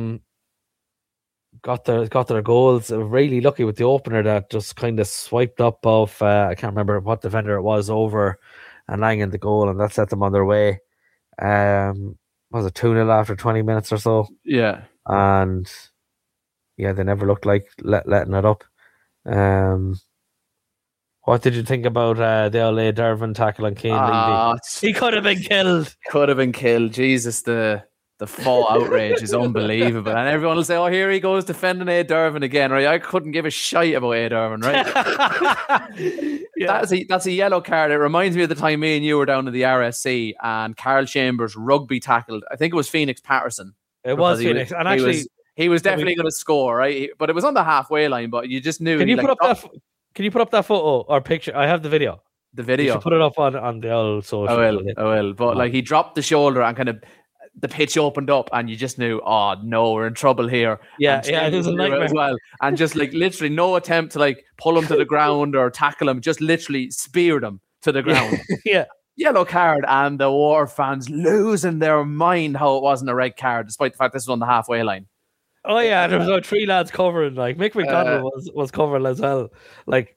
Got their goals. Really lucky with the opener that just kind of swiped up off. I can't remember what defender it was over and Lang in the goal, and that set them on their way. Was it 2-0 after 20 minutes or so? Yeah, and they never looked like letting it up. What did you think about the LA Dervin tackle on Cian Levy? He could have been killed. Could have been killed. Jesus, the full outrage is unbelievable. And everyone will say, oh, here he goes defending A. Dervin again. Right? I couldn't give a shite about A. Dervin, right? Yeah. That's a yellow card. It reminds me of the time me and you were down at the RSC and Carl Chambers rugby tackled. I think it was Phoenix Patterson. It was Phoenix. And actually... He was definitely going to score, right? But it was on the halfway line, but you just knew. Can you put up that photo or picture? I have the video. The video. You should put it up on the old social. I will. But like he dropped the shoulder and kind of the pitch opened up and you just knew, oh no, we're in trouble here. Yeah, it was a nightmare as well. And just like literally no attempt to like pull him to the ground or tackle him, just literally speared him to the ground. Yeah. Yellow card, and the War fans losing their mind how it wasn't a red card, despite the fact this was on the halfway line. Oh yeah, there was like 3 lads covering. Like Mick McDonald was covering as well. Like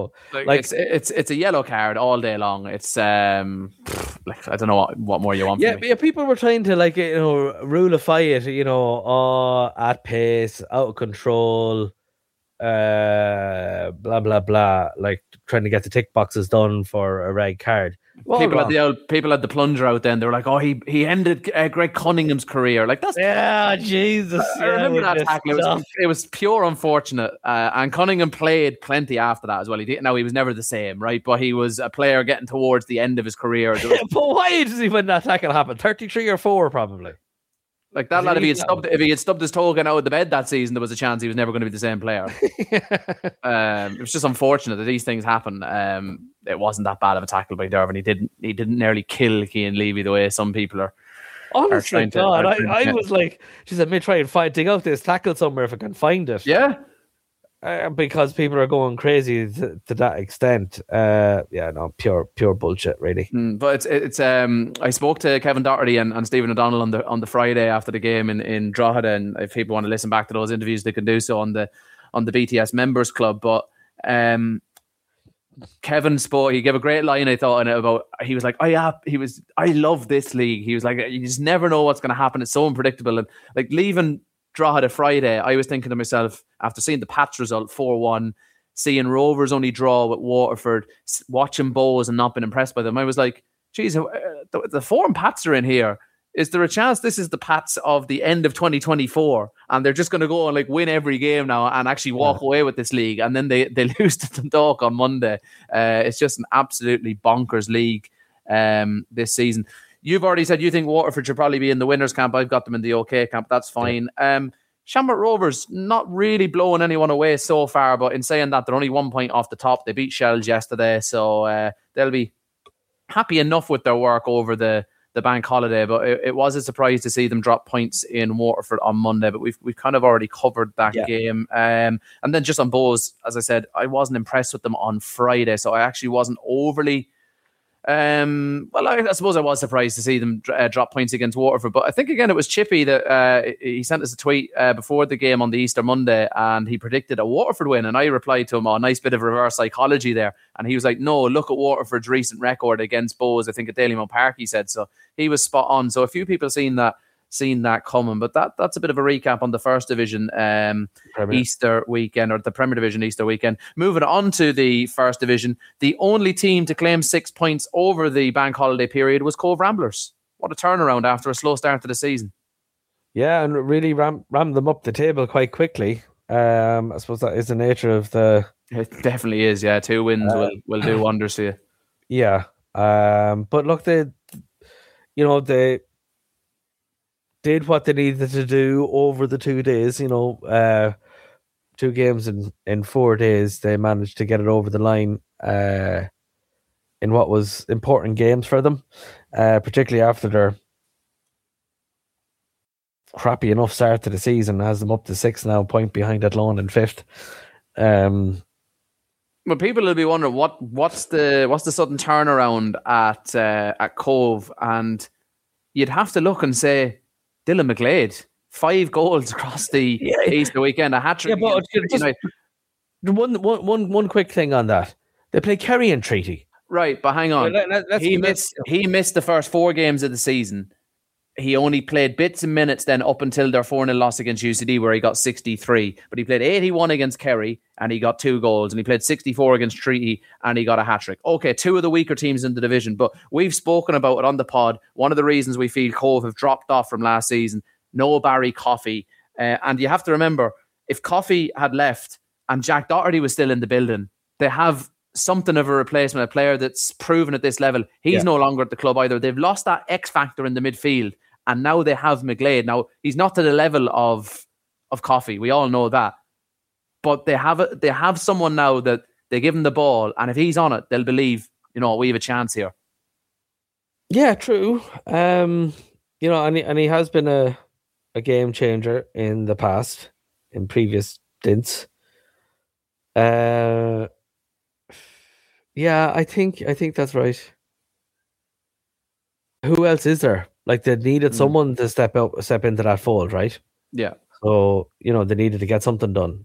it's a yellow card all day long. It's I don't know what more you want. Yeah, but people were trying to rulify it. At pace, out of control, blah blah blah. Like trying to get the tick boxes done for a red card. People had the plunger out then. They were like, "Oh, he ended Greg Cunningham's career." Like that's Jesus. I remember that tackle. It was pure unfortunate. And Cunningham played plenty after that as well. He was never the same, right? But he was a player getting towards the end of his career. But why does he when that tackle happened? 33 or 4 probably. Like that lad, if he had stubbed his toe getting out of the bed that season, there was a chance he was never going to be the same player. It was just unfortunate that these things happen. It wasn't that bad of a tackle by Dervin. He didn't nearly kill Cian Levy the way some people are. Honestly, God, I was like, she said, "Me try and dig out this tackle somewhere if I can find it." Yeah. Because people are going crazy to that extent. Pure bullshit, really. But it's I spoke to Kevin Doherty and Stephen O'Donnell on the Friday after the game in Drogheda, and if people want to listen back to those interviews, they can do so on the BTS Members Club. But Kevin spoke. He gave a great line, I thought, in it about. He was like, I love this league. He was like, you just never know what's going to happen. It's so unpredictable, and like leaving Drogheda Friday, I was thinking to myself, after seeing the Pats result 4-1, seeing Rovers only draw with Waterford, watching Bows and not been impressed by them, I was like, geez, the form Pats are in here, is there a chance this is the Pats of the end of 2024 and they're just going to go and like win every game now and actually walk away with this league, and then they lose to Dundalk on Monday? It's just an absolutely bonkers league this season. You've already said you think Waterford should probably be in the winners' camp. I've got them in the OK camp. That's fine. Shamrock Rovers not really blowing anyone away so far, but in saying that, they're only 1 point off the top. They beat Shells yesterday, so they'll be happy enough with their work over the bank holiday. But it was a surprise to see them drop points in Waterford on Monday. But we've kind of already covered that game. And then just on Bows, as I said, I wasn't impressed with them on Friday, so I actually wasn't overly. I suppose I was surprised to see them drop points against Waterford, but I think again it was Chippy that he sent us a tweet before the game on the Easter Monday, and he predicted a Waterford win, and I replied to him, "Oh, nice bit of reverse psychology there," and he was like, "No, look at Waterford's recent record against Bows. I think at Dalymount Park," he said. So he was spot on. So a few people seen that seen that coming. But that's a bit of a recap on the First Division Easter weekend, or the Premier Division Easter weekend. Moving on to the First Division, the only team to claim 6 points over the bank holiday period was Cove Ramblers. What a turnaround after a slow start to the season. Yeah, and really rammed them up the table quite quickly. I suppose that is the nature of the... It definitely is, yeah. 2 wins will do wonders for you. Yeah. But look, they did what they needed to do over the 2 days. 2 games in 4 days. They managed to get it over the line in what was important games for them, particularly after their crappy enough start to the season. Has them up to 6 now, point behind Athlone in 5th. Well, people will be wondering what's the sudden turnaround at Cove, and you'd have to look and say Dylan McGlade, 5 goals across the Easter weekend, a hat-trick. Yeah, but one quick thing on that: they play Kerry and Treaty. Right, but hang on. He missed the first 4 games of the season. He only played bits and minutes then up until their 4-0 loss against UCD, where he got 63. But he played 81 against Kerry and he got 2 goals. And he played 64 against Treaty and he got a hat-trick. Okay, 2 of the weaker teams in the division. But we've spoken about it on the pod. One of the reasons we feel Cove have dropped off from last season, no Barry Coffey. And you have to remember, if Coffey had left and Jack Doherty was still in the building, they have something of a replacement, a player that's proven at this level. He's no longer at the club either. They've lost that X factor in the midfield, and now they have McGlade. Now, he's not to the level of Coffey. We all know that. But they have someone now that they give him the ball, and if he's on it, they'll believe, we have a chance here. Yeah, true. And he has been a game changer in the past, in previous stints. Yeah, I think that's right. Who else is there? Like, they needed someone to step into that fold, right? Yeah. So, they needed to get something done.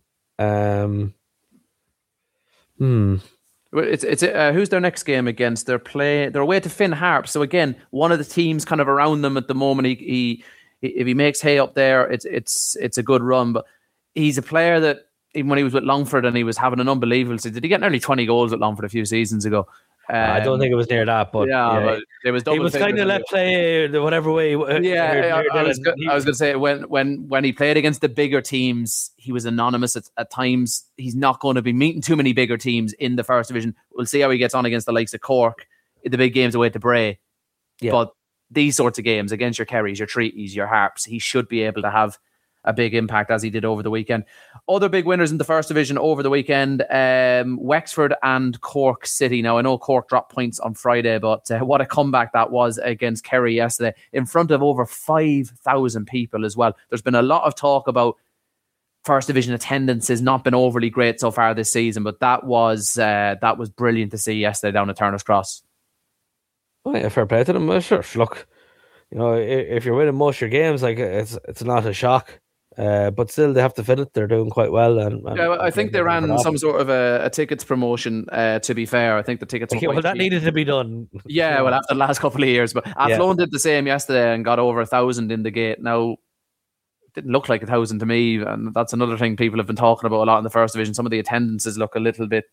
It's who's their next game against? They're away to Finn Harp. So again, one of the teams kind of around them at the moment. He if he makes hay up there, it's a good run. But he's a player that, even when he was with Longford and he was having an unbelievable season, did he get nearly 20 goals at Longford a few seasons ago? I don't think it was near that, but but it was. He was kind of let play whatever way. Yeah, I was going to say when he played against the bigger teams, he was anonymous at times. He's not going to be meeting too many bigger teams in the First Division. We'll see how he gets on against the likes of Cork, the big games away to Bray. Yeah. But these sorts of games against your Kerrys, your Treaties, your Harps, he should be able to have a big impact, as he did over the weekend. Other big winners in the First Division over the weekend, Wexford and Cork City. Now, I know Cork dropped points on Friday, but what a comeback that was against Kerry yesterday, in front of over 5,000 people as well. There's been a lot of talk about First Division attendance has not been overly great so far this season, but that was brilliant to see yesterday down at Turner's Cross. Oh, yeah, fair play to them. Sure, look, if you're winning most of your games, like it's not a shock. But still, they have to fit it. They're doing quite well. And I think they ran some sort of a tickets promotion, to be fair. I think the tickets were that needed to be done. Yeah, well, after the last couple of years. But Athlone did the same yesterday and got over 1,000 in the gate. Now, it didn't look like 1,000 to me. And that's another thing people have been talking about a lot in the First Division. Some of the attendances look a little bit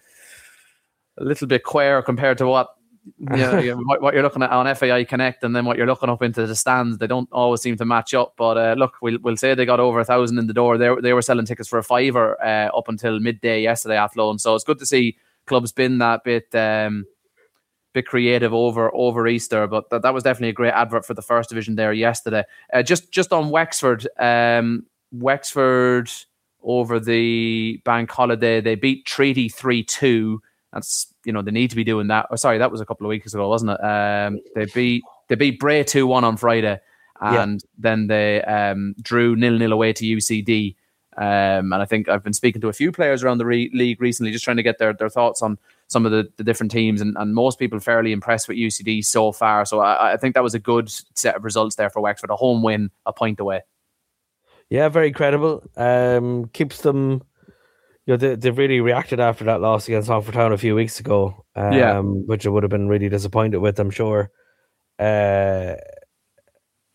queer compared to what you're looking at on FAI Connect, and then what you're looking up into the stands. They don't always seem to match up, but look, we'll say they got over 1,000 in the door. They were selling tickets for a $5 up until midday yesterday at Athlone, so it's good to see clubs been that bit creative over Easter. But that was definitely a great advert for the First Division there yesterday. Just on Wexford, Wexford over the bank holiday, they beat Treaty 3-2. That's, they need to be doing that. Oh, sorry, that was a couple of weeks ago, wasn't it? They beat Bray 2-1 on Friday, and then they drew 0-0 away to UCD. And I think I've been speaking to a few players around the league recently, just trying to get their thoughts on some of the different teams, and most people fairly impressed with UCD so far. So I think that was a good set of results there for Wexford. A home win, a point away. Yeah, very credible. Keeps them... they've really reacted after that loss against Longford Town a few weeks ago, which I would have been really disappointed with, I'm sure. And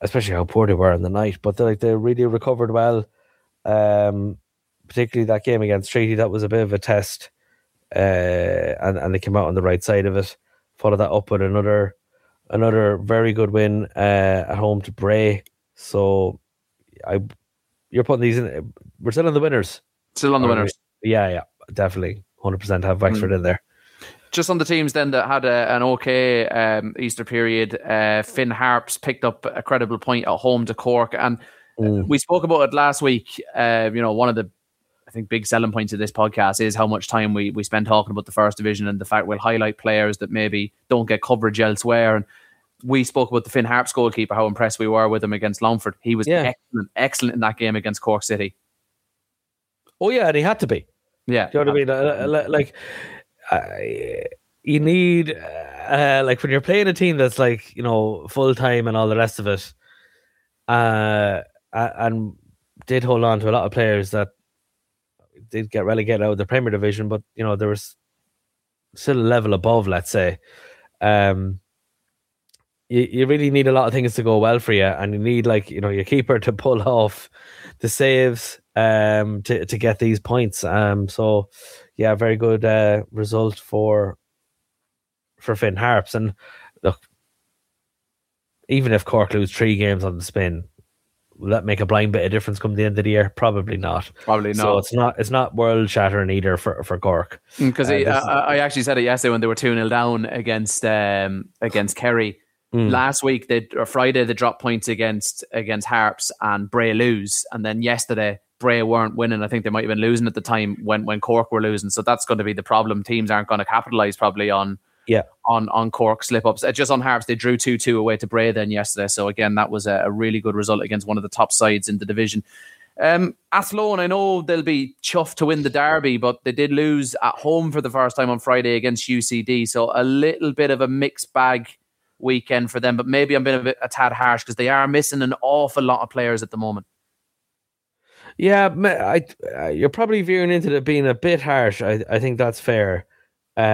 especially how poor they were in the night. But they really recovered well. Particularly that game against Treaty, that was a bit of a test, and they came out on the right side of it. Followed that up with another very good win at home to Bray. So you're putting these in. We're still on the winners. Still on the winners. Yeah, definitely 100% have Wexford in there. Just on the teams then that had an okay Easter period, Finn Harps picked up a credible point at home to Cork, and we spoke about it last week. One of the, I think, big selling points of this podcast is how much time we spend talking about the first division and the fact we'll highlight players that maybe don't get coverage elsewhere. And we spoke about the Finn Harps goalkeeper, how impressed we were with him against Longford. He was excellent in that game against Cork City. Oh yeah, and he had to be. Yeah, do you know what I mean? You need when you're playing a team that's full time and all the rest of it, and did hold on to a lot of players that did get relegated out of the Premier Division, but there was still a level above, let's say. You really need a lot of things to go well for you, and you need your keeper to pull off the saves to get these points. So yeah, very good result for Finn Harps. And look, even if Cork lose 3 games on the spin, will that make a blind bit of difference come the end of the year? Probably not. So it's not world shattering either for Cork. Because I actually said it yesterday when they were 2-0 down against Kerry. Last week, Friday, they dropped points against Harps and Bray lose. And then yesterday, Bray weren't winning. I think they might have been losing at the time when Cork were losing. So that's going to be the problem. Teams aren't going to capitalise probably on Cork slip-ups. Just on Harps, they drew 2-2 away to Bray then yesterday. So again, that was a really good result against one of the top sides in the division. Athlone, I know they'll be chuffed to win the derby, but they did lose at home for the first time on Friday against UCD. So a little bit of a mixed bag weekend for them, but maybe I'm being a tad harsh because they are missing an awful lot of players at the moment. Yeah, you're probably veering into it being a bit harsh. I think that's fair. They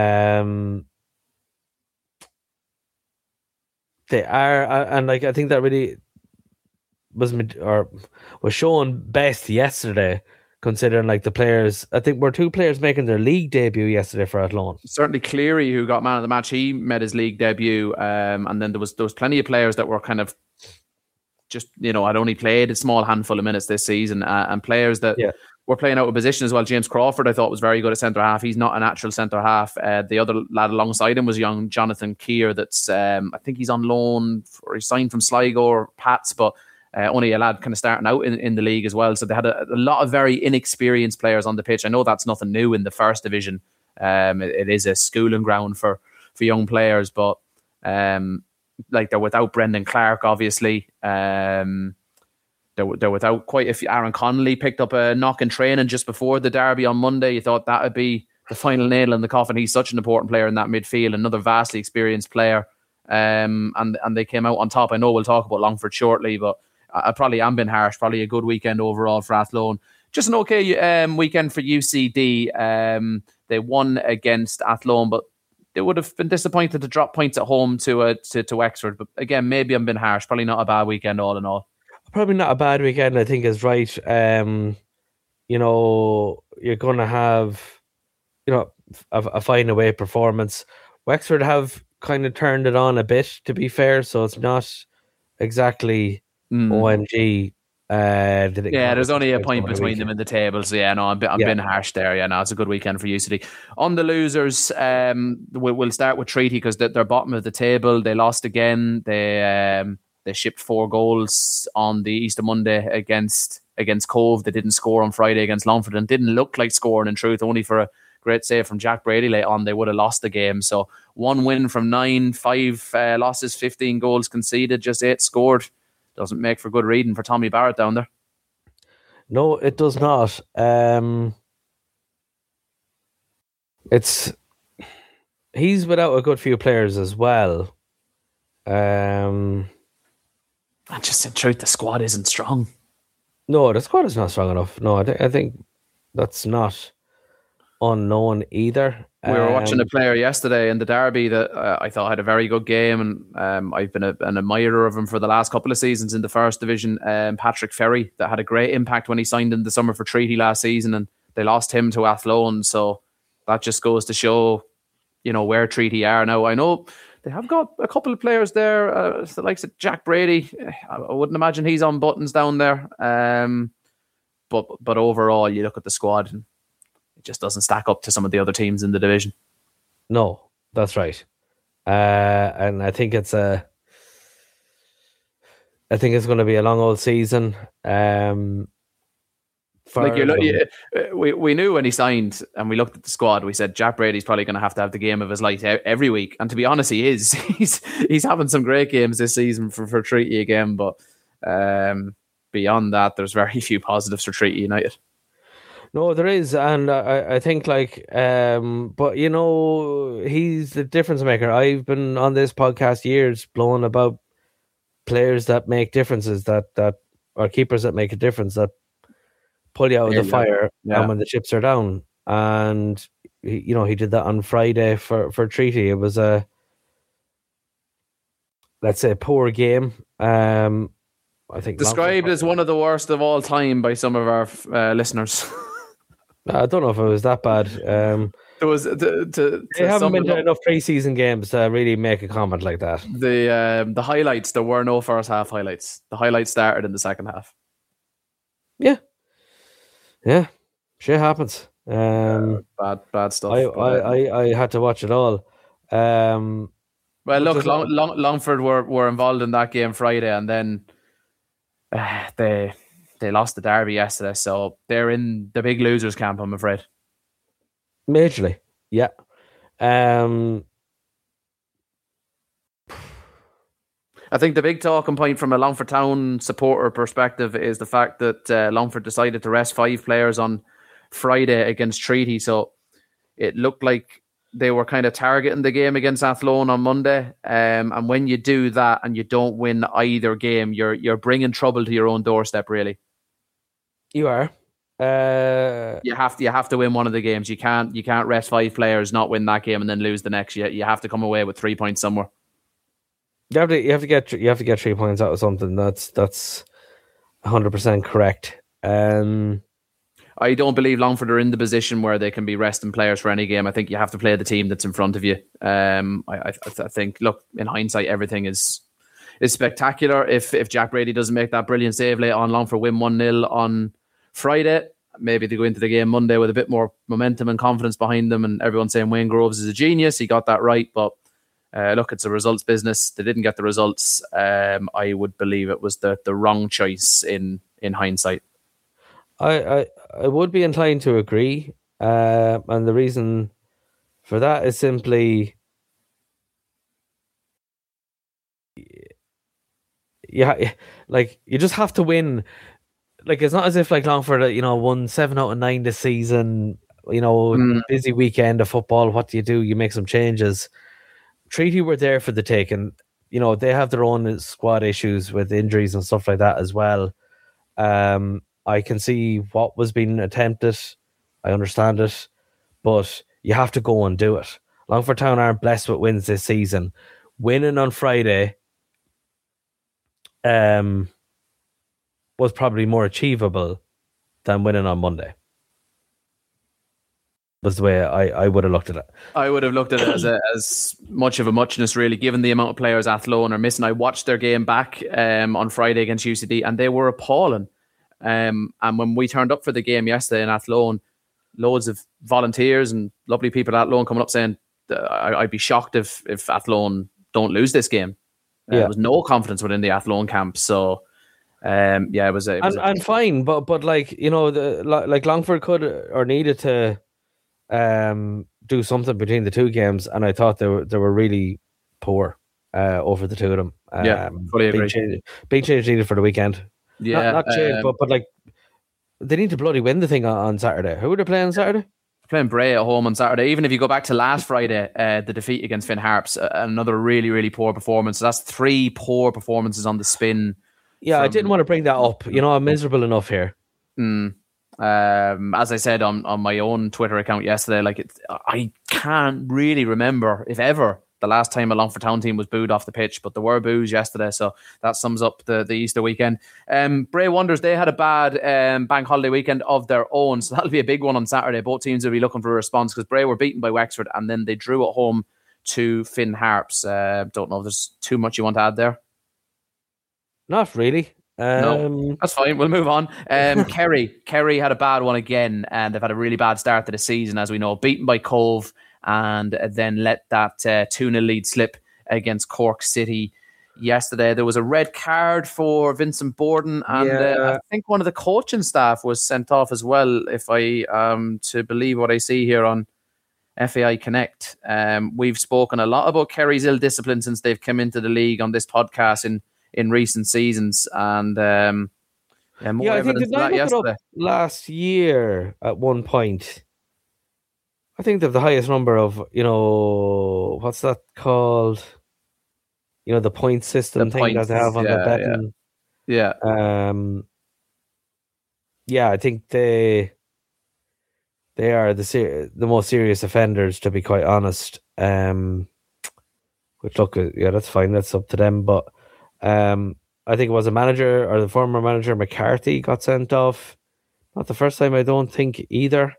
are, and I think that really was shown best yesterday, considering the players. I think were 2 players making their league debut yesterday for Athlone. Certainly Cleary, who got man of the match, he made his league debut, and then there was plenty of players that were kind of just I'd only played a small handful of minutes this season, and players that were playing out of position as well. James Crawford, I thought, was very good at centre half. He's not a natural centre half. The other lad alongside him was young Jonathan Keir. That's I think he's on loan or he signed from Sligo or Pats, but only a lad kind of starting out in the league as well. So they had a lot of very inexperienced players on the pitch. I know that's nothing new in the first division. It is a schooling ground for young players, but they're without Brendan Clark, obviously. They're without quite a few. Aaron Connolly picked up a knock in training just before the derby on Monday. You thought that would be the final nail in the coffin. He's such an important player in that midfield, another vastly experienced player. And they came out on top. I know we'll talk about Longford shortly, but I probably am being harsh. Probably a good weekend overall for Athlone. Just an okay weekend for UCD. They won against Athlone, but they would have been disappointed to drop points at home to Wexford. But again, maybe I'm being harsh. Probably not a bad weekend all in all. Probably not a bad weekend, I think is right. You're going to have a fine away performance. Wexford have kind of turned it on a bit, to be fair, so it's not exactly OMG. There's only a point between them in the table, so I'm being harsh there. It's a good weekend for UCD. On the losers, we'll start with Treaty because they're bottom of the table. They lost again. They shipped 4 goals on the Easter Monday against Cove. They didn't score on Friday against Longford and didn't look like scoring in truth, only for a great save from Jack Brady late on. They would have lost the game. So 1 win from 9, 5 losses, 15 goals conceded, just 8 scored. Doesn't make for good reading for Tommy Barrett down there. No, it does not. He's without a good few players as well. And just in truth, the squad isn't strong. No, the squad is not strong enough. No, I think that's not unknown either. We were watching a player yesterday in the derby that I thought had a very good game, and I've been an admirer of him for the last couple of seasons in the first division. Patrick Ferry, that had a great impact when he signed in the summer for Treaty last season, and they lost him to Athlone. So that just goes to show, where Treaty are now. I know they have got a couple of players there, the likes of Jack Brady. I wouldn't imagine he's on buttons down there. But overall, you look at the squad and it just doesn't stack up to some of the other teams in the division. No, that's right. And I think it's going to be a long old season. We knew when he signed and we looked at the squad, we said Jack Brady's probably going to have the game of his life every week. And to be honest, he is. He's having some great games this season for Treaty again. But beyond that, there's very few positives for Treaty United. No, there is, and I think but he's the difference maker. I've been on this podcast years blowing about players that make differences, that are keepers that make a difference, that pull you out of the fire and when the chips are down. And he did that on Friday for Treaty. It was a, let's say, poor game. I think described as one of the worst of all time by some of our listeners. I don't know if it was that bad. There was they haven't been to enough preseason games to really make a comment like that. The highlights, there were no first half highlights. The highlights started in the second half. Yeah, shit happens. Bad stuff. I had to watch it all. Well, look, Longford were involved in that game Friday, and then they lost the derby yesterday, so they're in the big losers camp, I'm afraid. Majorly, yeah. I think the big talking point from a Longford Town supporter perspective is the fact that Longford decided to rest 5 players on Friday against Treaty, so it looked like they were kind of targeting the game against Athlone on Monday. And when you do that and you don't win either game, you're bringing trouble to your own doorstep, really. You are. You have to win one of the games. You can't rest 5 players, not win that game, and then lose the next. You have to come away with 3 points somewhere. You have to get 3 points out of something. That's 100% correct. I don't believe Longford are in the position where they can be resting players for any game. I think you have to play the team that's in front of you. I think, look, in hindsight, everything is spectacular. If Jack Brady doesn't make that brilliant save late on, Longford win 1-0 on Friday, maybe they go into the game Monday with a bit more momentum and confidence behind them, and everyone's saying Wayne Groves is a genius. He got that right, but look, it's a results business. They didn't get the results. I would believe it was the wrong choice in hindsight. I would be inclined to agree, and the reason for that is simply, you just have to win. Like, it's not as if Longford, won 7 out of 9 this season. Busy weekend of football. What do? You make some changes. Treaty were there for the taking. They have their own squad issues with injuries and stuff like that as well. I can see what was being attempted. I understand it, but you have to go and do it. Longford Town aren't blessed with wins this season. Winning on Friday was probably more achievable than winning on Monday. Was the way I would have looked at it. I would have looked at it as much of a muchness, really, given the amount of players Athlone are missing. I watched their game back on Friday against UCD, and they were appalling. And when we turned up for the game yesterday in Athlone, loads of volunteers and lovely people at Athlone coming up saying, I'd be shocked if Athlone don't lose this game. There was no confidence within the Athlone camp. So, it was fine, but Longford could or needed to do something between the two games, and I thought they were really poor over the two of them. Fully agree. Big change needed for the weekend. Yeah, not change, but they need to bloody win the thing on Saturday. Who are they playing on Saturday? Playing Bray at home on Saturday. Even if you go back to last Friday, the defeat against Finn Harps, another really, really poor performance. So that's 3 poor performances on the spin. Yeah, I didn't want to bring that up. I'm miserable enough here. As I said on my own Twitter account yesterday, like I can't really remember if ever the last time a Longford Town team was booed off the pitch, but there were boos yesterday, so that sums up the Easter weekend. Bray Wonders, they had a bad bank holiday weekend of their own, so that'll be a big one on Saturday. Both teams will be looking for a response because Bray were beaten by Wexford and then they drew at home to Finn Harps. Don't know if there's too much you want to add there. Not really. No, that's fine. We'll move on. Kerry had a bad one again, and they've had a really bad start to the season, as we know. Beaten by Cove, and then let that 2-0 lead slip against Cork City yesterday. There was a red card for Vincent Borden, and I think one of the coaching staff was sent off as well, if I to believe what I see here on FAI Connect. We've spoken a lot about Kerry's ill discipline since they've come into the league on this podcast in recent seasons, and more I think evidence of that yesterday. Last year at one point, I think they have the highest number of, what's that called? The point system thing that they have on the betting. Yeah. I think they are the most serious offenders, to be quite honest. Which look, that's fine. That's up to them. But I think it was a manager, or the former manager McCarthy, got sent off. Not the first time, I don't think, either.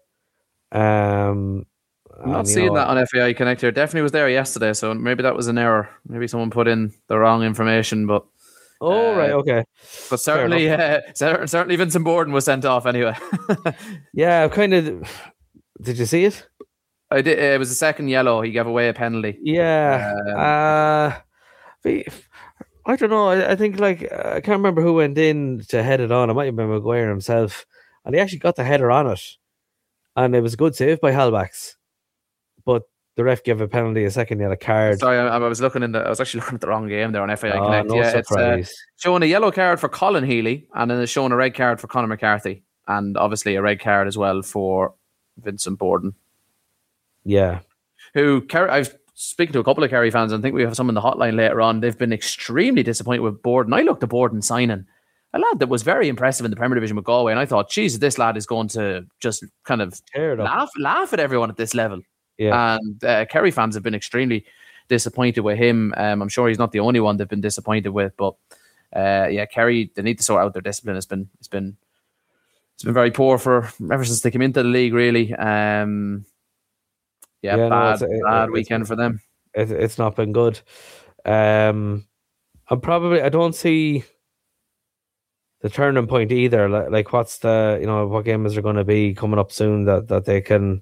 I'm not seeing that on FAI Connect here. Definitely was there yesterday, so maybe that was an error. Maybe someone put in the wrong information, but right, okay. But certainly Vincent Borden was sent off anyway. Yeah, kind of. Did you see it? I did. It was the second yellow. He gave away a penalty. Yeah. I don't know. I think I can't remember who went in to head it on. It might have been Maguire himself, and he actually got the header on it, and it was a good save by Halifax. But the ref gave a penalty, a second yellow card. Sorry, I was actually looking at the wrong game there on FAI Connect. No surprise. It's showing a yellow card for Colin Healy, and then it's showing a red card for Conor McCarthy, and obviously a red card as well for Vincent Borden. Yeah. I've speaking to a couple of Kerry fans, and I think we have some in the hotline later on. They've been extremely disappointed with Borden. I looked at Borden signing a lad that was very impressive in the Premier Division with Galway, and I thought, Jesus, this lad is going to just kind of laugh at everyone at this level. Yeah. And Kerry fans have been extremely disappointed with him. I'm sure he's not the only one they've been disappointed with, but Kerry, they need to sort out their discipline. It's been very poor for ever since they came into the league, really. Bad weekend for them. It's not been good. I don't see the turning point either. Like what's what game is there going to be coming up soon that they can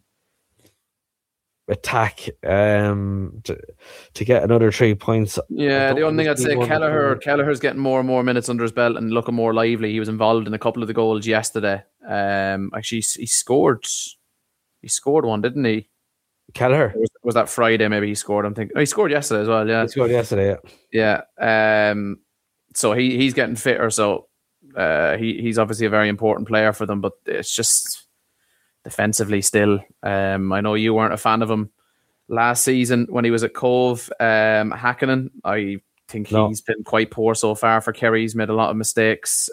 attack to get another 3 points? Yeah, the only thing I'd say, Kelleher's getting more and more minutes under his belt and looking more lively. He was involved in a couple of the goals yesterday. Actually, he scored one, didn't he? Kelleher. Was that Friday? Maybe he scored. I'm thinking he scored yesterday as well. Yeah, he scored yesterday. Yeah. So he's getting fitter. So he's obviously a very important player for them. But it's just defensively still. I know you weren't a fan of him last season when he was at Cove. Hakkinen, I think he's been quite poor so far for Kerry. He's made a lot of mistakes.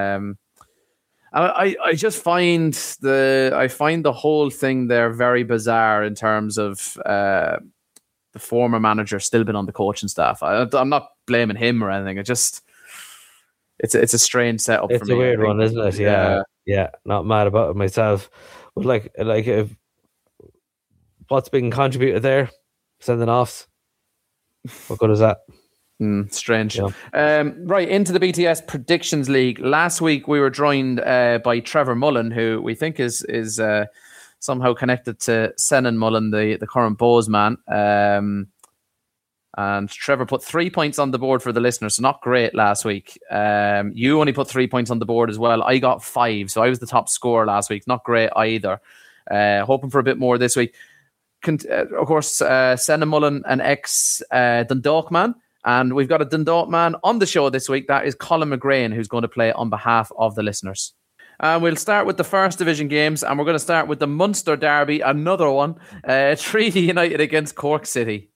I just find the whole thing there very bizarre in terms of the former manager still been on the coaching staff. I'm not blaming him or anything. It's a strange setup for me. It's a weird one, isn't it? Yeah. Not mad about it myself. But like if what's being contributed there, sending offs. What good is that? Strange. Yeah. Right, into the BTS Predictions League. Last week we were joined by Trevor Mullen, who we think is somehow connected to Senan Mullen, the current Bows man. And Trevor put 3 points on the board for the listeners, so not great last week. You only put 3 points on the board as well. I got 5, so I was the top scorer last week. Not great either. Hoping for a bit more this week. Of course, Senan Mullen, an ex-Dundalk man. And we've got a Dundalk man on the show this week. That is Colin McGrain, who's going to play on behalf of the listeners. And we'll start with the first division games, and we're going to start with the Munster Derby, another one. Treaty United against Cork City.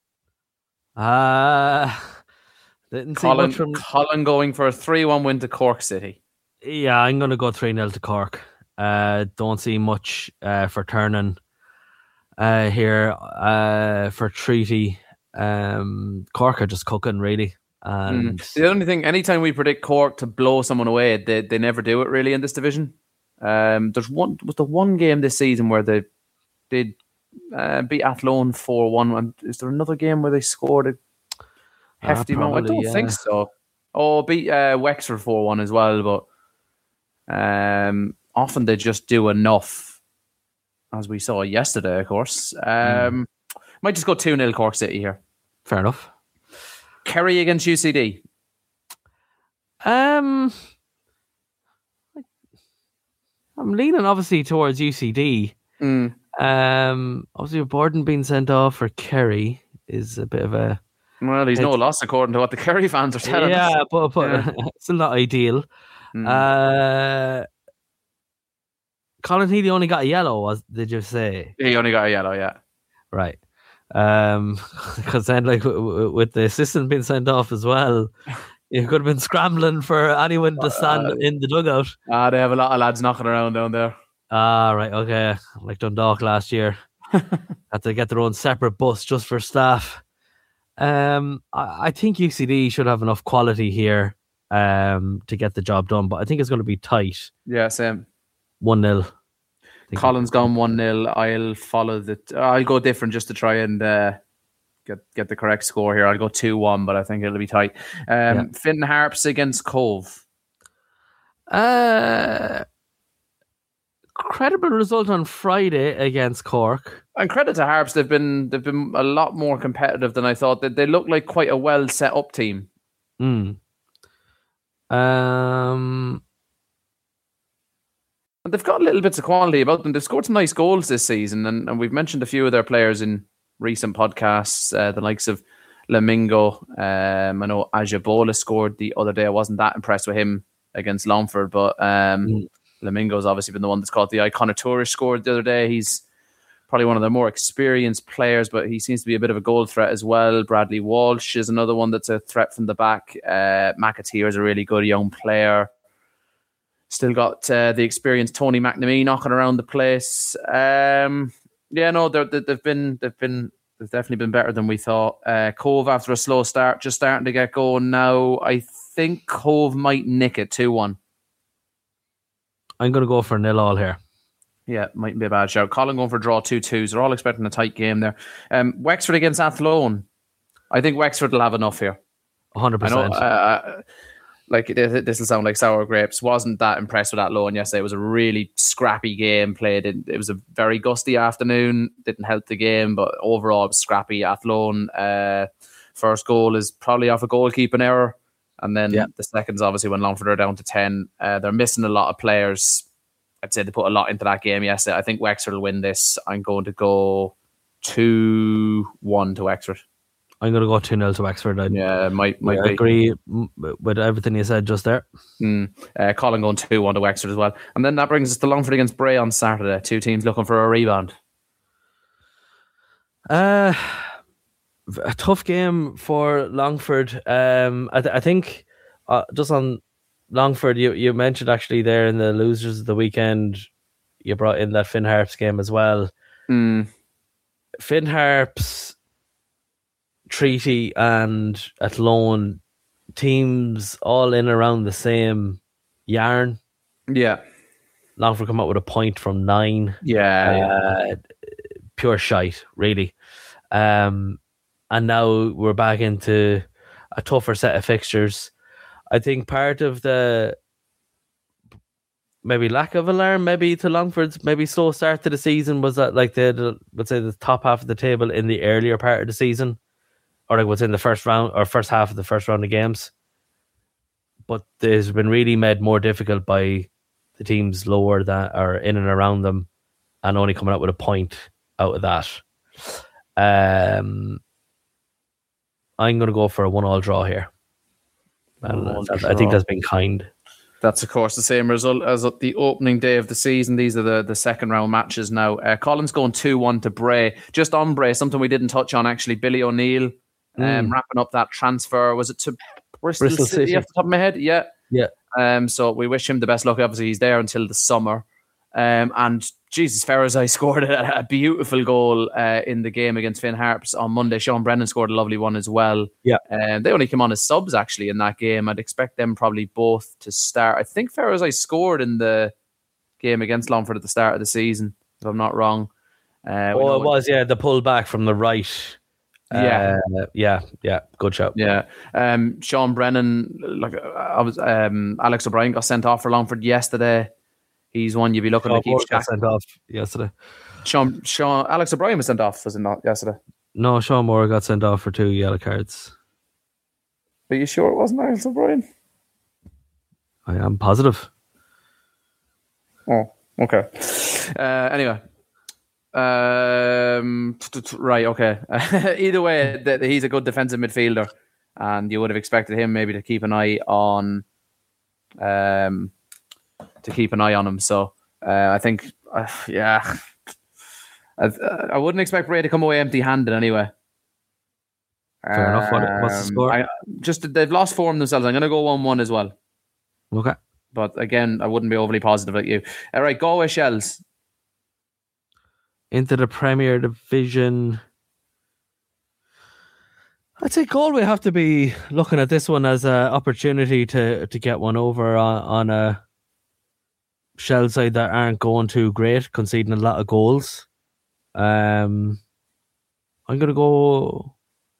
Didn't see much from Colin going for a 3-1 win to Cork City. Yeah, I'm going to go 3-0 to Cork. Don't see much for Turning here for Treaty. Cork are just cooking, really. And the only thing, anytime we predict Cork to blow someone away, they never do it really in this division. Was the one game this season where they did beat Athlone 4-1. Is there another game where they scored a hefty amount? I don't think so. Oh, beat Wexford 4-1 as well, but often they just do enough, as we saw yesterday, of course. Might just go 2-0 Cork City here. Fair enough. Kerry against UCD. I'm leaning obviously towards UCD. Obviously, Borden being sent off for Kerry is a bit of a... Well, he's no loss according to what the Kerry fans are telling us. Yeah, but still not ideal. Colin Healy only got a yellow, did you say? He only got a yellow, yeah. Right. Because then, like, with the assistant being sent off as well, you could have been scrambling for anyone to stand in the dugout. They have a lot of lads knocking around down there. Right, okay. Like Dundalk last year. Had to get their own separate bus just for staff. I think UCD should have enough quality here to get the job done, but I think it's going to be tight. Yeah, same. 1-0. Colin's gone 1-0. I'll follow I'll go different just to try and get the correct score here. I'll go 2-1, but I think it'll be tight. Finton Harps against Cove. Credible result on Friday against Cork. And credit to Harps, they've been a lot more competitive than I thought. They look like quite a well set up team. And they've got little bits of quality about them. They've scored some nice goals this season, and we've mentioned a few of their players in recent podcasts, the likes of Lamingo. I know Ajabola scored the other day. I wasn't that impressed with him against Longford, but Lamingo's obviously been the one that's caught the eye. Conor Tourish scored the other day. He's probably one of the more experienced players, but he seems to be a bit of a goal threat as well. Bradley Walsh is another one that's a threat from the back. McAteer is a really good young player. Still got the experienced Tony McNamee knocking around the place. They've definitely been better than we thought. Cove, after a slow start, just starting to get going now. I think Cove might nick it 2-1. I'm going to go for 0-0 here. Yeah, mightn't be a bad shout. Colin going for draw 2-2s. They're all expecting a tight game there. Wexford against Athlone. I think Wexford will have enough here. 100%. I know, this will sound like sour grapes. Wasn't that impressed with Athlone yesterday. It was a really scrappy game played. It was a very gusty afternoon. Didn't help the game, but overall it was scrappy. Athlone, first goal is probably off a goalkeeping error. And then the second's obviously when Longford are down to 10. They're missing a lot of players. I'd say they put a lot into that game yesterday. I think Wexford will win this. I'm going to go 2-1 to Wexford. I'm going to go 2-0 to Wexford. I agree with everything you said just there. Colin going 2-1 to Wexford as well. And then that brings us to Longford against Bray on Saturday. Two teams looking for a rebound. A tough game for Longford. I think just on Longford, you mentioned actually there in the losers of the weekend, you brought in that Finn Harps game as well. Finn Harps, Treaty and Athlone, teams all in around the same yarn. Yeah. Longford come out with a point from 9. Pure shite, really. And now we're back into a tougher set of fixtures. I think part of the maybe lack of alarm, maybe to Longford's maybe slow start to the season was that like let's say the top half of the table in the earlier part of the season, or like what's in the first round or first half of the first round of games. But it's been really made more difficult by the teams lower that are in and around them, and only coming out with a point out of that. I'm going to go for a 1-1 draw here. I think that's been kind. That's, of course, the same result as at the opening day of the season. These are the second round matches now. Colin's going 2-1 to Bray. Just on Bray, something we didn't touch on, actually. Billy O'Neill wrapping up that transfer. Was it to Bristol City off the top of my head? Yeah. Yeah. So we wish him the best luck. Obviously, he's there until the summer. And Jesus, Ferrazai scored a beautiful goal in the game against Finn Harps on Monday. Sean Brennan scored a lovely one as well. Yeah. They only came on as subs actually in that game. I'd expect them probably both to start. I think Ferrazai scored in the game against Longford at the start of the season, if I'm not wrong. It was, the pull back from the right. Yeah, good shout. Yeah, Sean Brennan, Alex O'Brien got sent off for Longford yesterday. He's one you'd be looking to keep. Got sent off yesterday. Sean Alex O'Brien was sent off, was it not yesterday? No, Sean Moore got sent off for 2 yellow cards. Are you sure it wasn't Alex O'Brien? I am positive. Oh, okay. Anyway. Right, okay. Either way, he's a good defensive midfielder, and you would have expected him maybe to keep an eye on him. So I think, I wouldn't expect Ray to come away empty-handed anyway. Fair enough. What's the score? They've lost form themselves. I'm going to go 1-1 as well. Okay. But again, I wouldn't be overly positive like you. All right, Galway Shells. Into the Premier Division. I'd say Galway have to be looking at this one as an opportunity to get one over on a Shell side that aren't going too great, conceding a lot of goals. I'm gonna go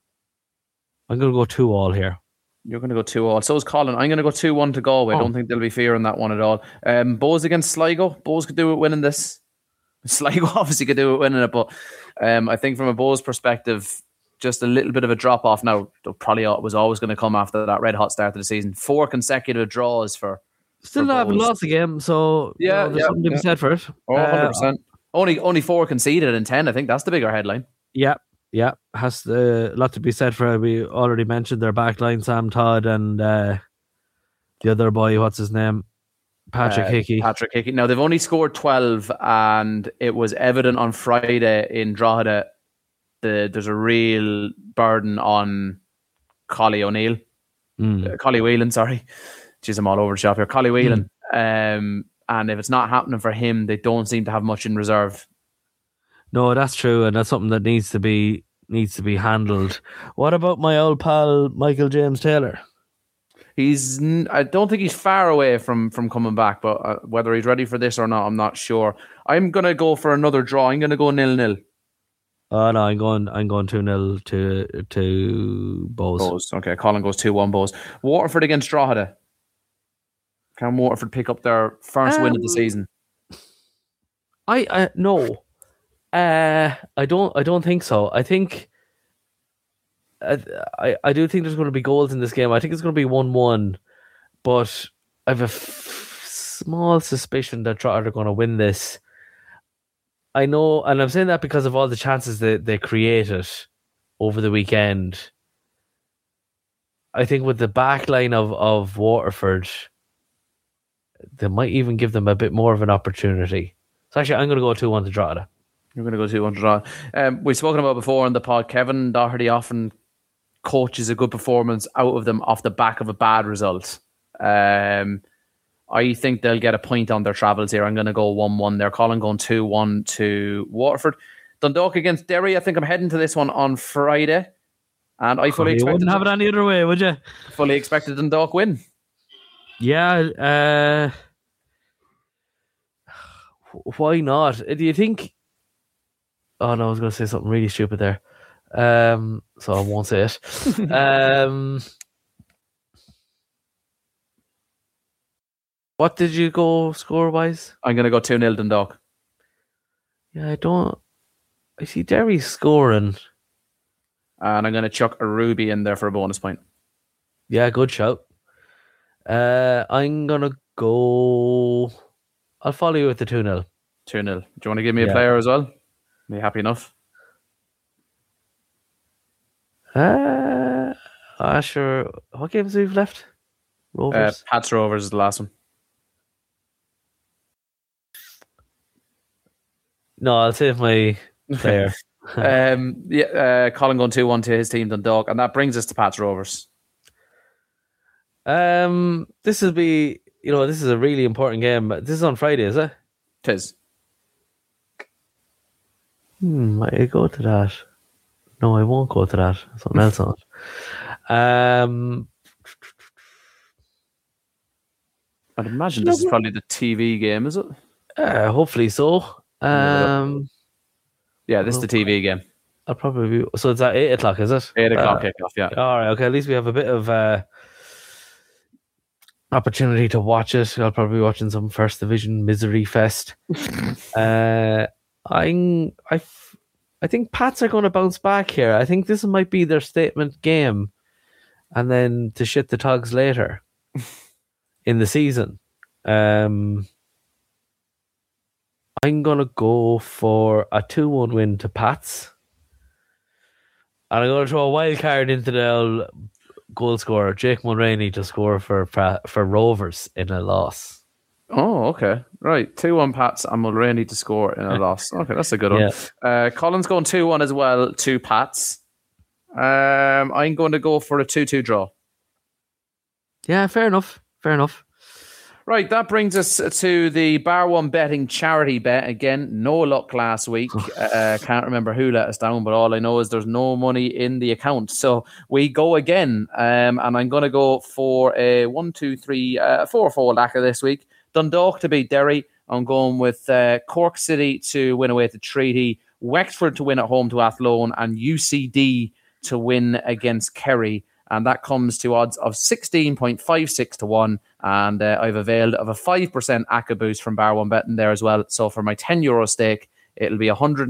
2-2 here. You're going to go 2-2. So is Colin. I'm going to go 2-1 to Galway. I don't think they'll be fearing that one at all. Bows against Sligo. Bows could do it winning this. Sligo obviously could do it winning it, but I think from a Bows perspective, just a little bit of a drop off now. Probably was always going to come after that red hot start of the season. 4 consecutive draws for. Still haven't lost a game, so there's something to be said for it. 100%. Only 4 conceded in 10. I think that's the bigger headline. Yeah. Has a lot to be said for it. We already mentioned their backline, Sam Todd and the other boy, what's his name? Patrick Hickey. Now, they've only scored 12, and it was evident on Friday in Drogheda there's a real burden on Collie Whelan, sorry. Jeez, I'm all over the shop here. Collie Whelan. And if it's not happening for him, they don't seem to have much in reserve. No, that's true, and that's something that needs to be handled. What about my old pal Michael James Taylor? I don't think he's far away from coming back, but whether he's ready for this or not, I'm not sure. I'm gonna go for another draw. I'm gonna go 0-0. Oh no, I'm going 2-0 to Bows. Okay, Colin goes 2-1 Bows. Waterford against Drogheda. Can Waterford pick up their first win of the season? No. I don't think so. I think I do think there's going to be goals in this game. I think it's going to be 1-1, but I have a small suspicion that Drogheda are going to win this. I know, and I'm saying that because of all the chances that they created over the weekend. I think with the back line of Waterford, they might even give them a bit more of an opportunity. So actually, I'm going to go 2-1 to Drogheda. You're going to go 2-1 to Drogheda. We've spoken about before on the pod, Kevin Doherty often coaches a good performance out of them off the back of a bad result. I think they'll get a point on their travels here. I'm going to go 1-1 there. Colin going 2-1 to Waterford. Dundalk against Derry. I think I'm heading to this one on Friday. And I fully expected... You wouldn't have it any other way, would you? Fully expected Dundalk win. Yeah. Why not? Do you think... Oh, no, I was going to say something really stupid there. So I won't say it. What did you go score-wise? I'm going to go 2-0 Dundalk. Yeah, I see Derry scoring. And I'm going to chuck a Ruby in there for a bonus point. Yeah, good shout. I'm going to go... I'll follow you with the 2-0. 2-0. Do you want to give me a player as well? Are you happy enough? Sure. What games have we left? Rovers? Pats Rovers is the last one. No, I'll save my player. Colin going 2-1 to his team, Dundalk, and that brings us to Pats Rovers. This will be, this is a really important game. This is on Friday, is it? Tis. I go to that. No, I won't go to that. Something else on it. I'd imagine this is probably the TV game, is it? Hopefully so. Yeah, this is the TV game. I'll probably be, so it's at 8 o'clock, is it? 8 o'clock kickoff, yeah. All right, okay. At least we have a bit of opportunity to watch it. I'll probably be watching some First Division misery fest. I think Pats are going to bounce back here. I think this might be their statement game, and then to shit the togs later in the season. I'm going to go for a 2-1 win to Pats. And I'm going to throw a wild card into the old goal scorer, Jake Mulroney, to score for Rovers in a loss. Oh, okay. Right. 2-1 Pats and Mulroney to score in a loss. Okay, that's a good one. Yeah. Colin's going 2-1 as well to Pats. I'm going to go for a 2-2 draw. Yeah, fair enough. Right, that brings us to the Bar One Betting charity bet. Again, no luck last week. Can't remember who let us down, but all I know is there's no money in the account. So we go again, and I'm going to go for a 4-4 lacquer this week. Dundalk to beat Derry. I'm going with Cork City to win away at the Treaty, Wexford to win at home to Athlone, and UCD to win against Kerry. And that comes to odds of 16.56 to 1. And I've availed of a 5% ACCA boost from Bar One Betting there as well. So for my €10 stake, it'll be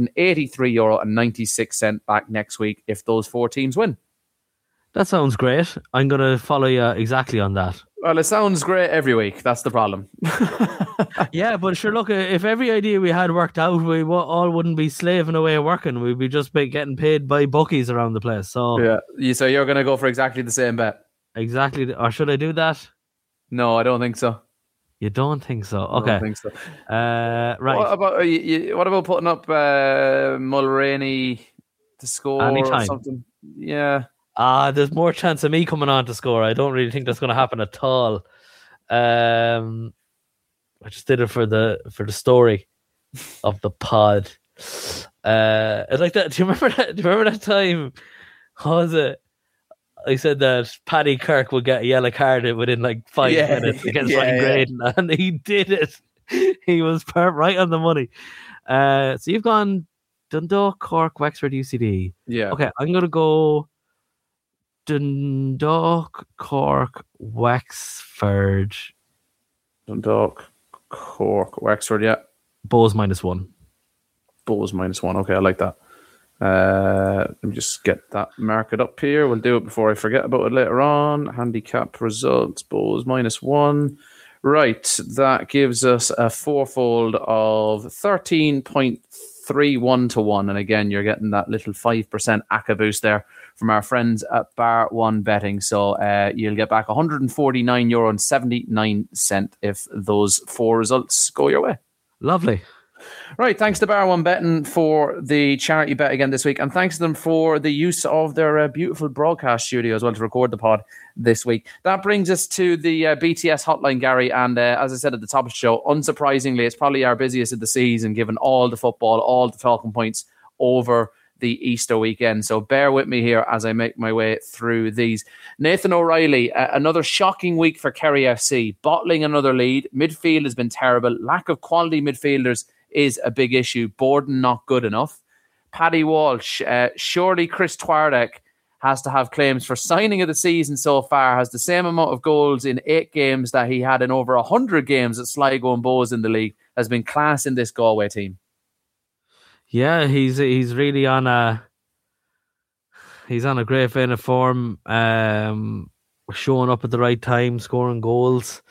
€183.96 back next week if those 4 teams win. That sounds great. I'm going to follow you exactly on that. Well, it sounds great every week. That's the problem. Yeah, but sure, look, if every idea we had worked out, we all wouldn't be slaving away working. We'd be just getting paid by bookies around the place. So yeah, so you're going to go for exactly the same bet? Exactly. Or should I do that? No, I don't think so. You don't think so? Okay. I don't think so. Right. What about putting up Mulroney to score anytime or something? Yeah. There's more chance of me coming on to score. I don't really think that's going to happen at all. I just did it for the story of the pod. Like that. Do you remember that time? How was it? I said that Paddy Kirk would get a yellow card within like 5 minutes against Ryan Graydon, and he did it. He was right on the money. So you've gone Dundalk, Cork, Wexford, UCD. Yeah. Okay, I'm going to go Dundalk, Cork, Wexford. Dundalk, Cork, Wexford, yeah. Bows -1. Bows -1. Okay, I like that. Let me just get that market up here. We'll do it before I forget about it later on. Handicap results, Bows -1. Right, that gives us a fourfold of 13.31 to 1. And again, you're getting that little 5% ACCA boost there from our friends at Bar One Betting. So you'll get back €149.79 if those 4 results go your way. Lovely. Right, thanks to Bar One Betting for the charity bet again this week, and thanks to them for the use of their beautiful broadcast studio as well to record the pod this week. That brings us to the BTS hotline, Gary, and as I said at the top of the show, unsurprisingly, it's probably our busiest of the season, given all the football, all the talking points over the Easter weekend. So bear with me here as I make my way through these. Nathan O'Reilly, another shocking week for Kerry FC, bottling another lead. Midfield has been terrible. Lack of quality midfielders is a big issue. Borden not good enough. Paddy Walsh, surely Chris Twardek has to have claims for signing of the season so far, has the same amount of goals in 8 games that he had in over 100 games at Sligo and Bows in the league, has been class in this Galway team. Yeah, he's really on a great vein of form, showing up at the right time, scoring goals.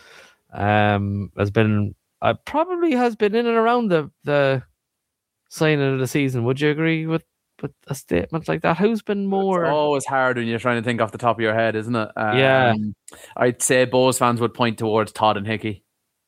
Probably has been in and around the signing of the season. Would you agree with a statement like that? Who's been more? It's always hard when you're trying to think off the top of your head, isn't it? Yeah. I'd say Bows fans would point towards Todd and Hickey.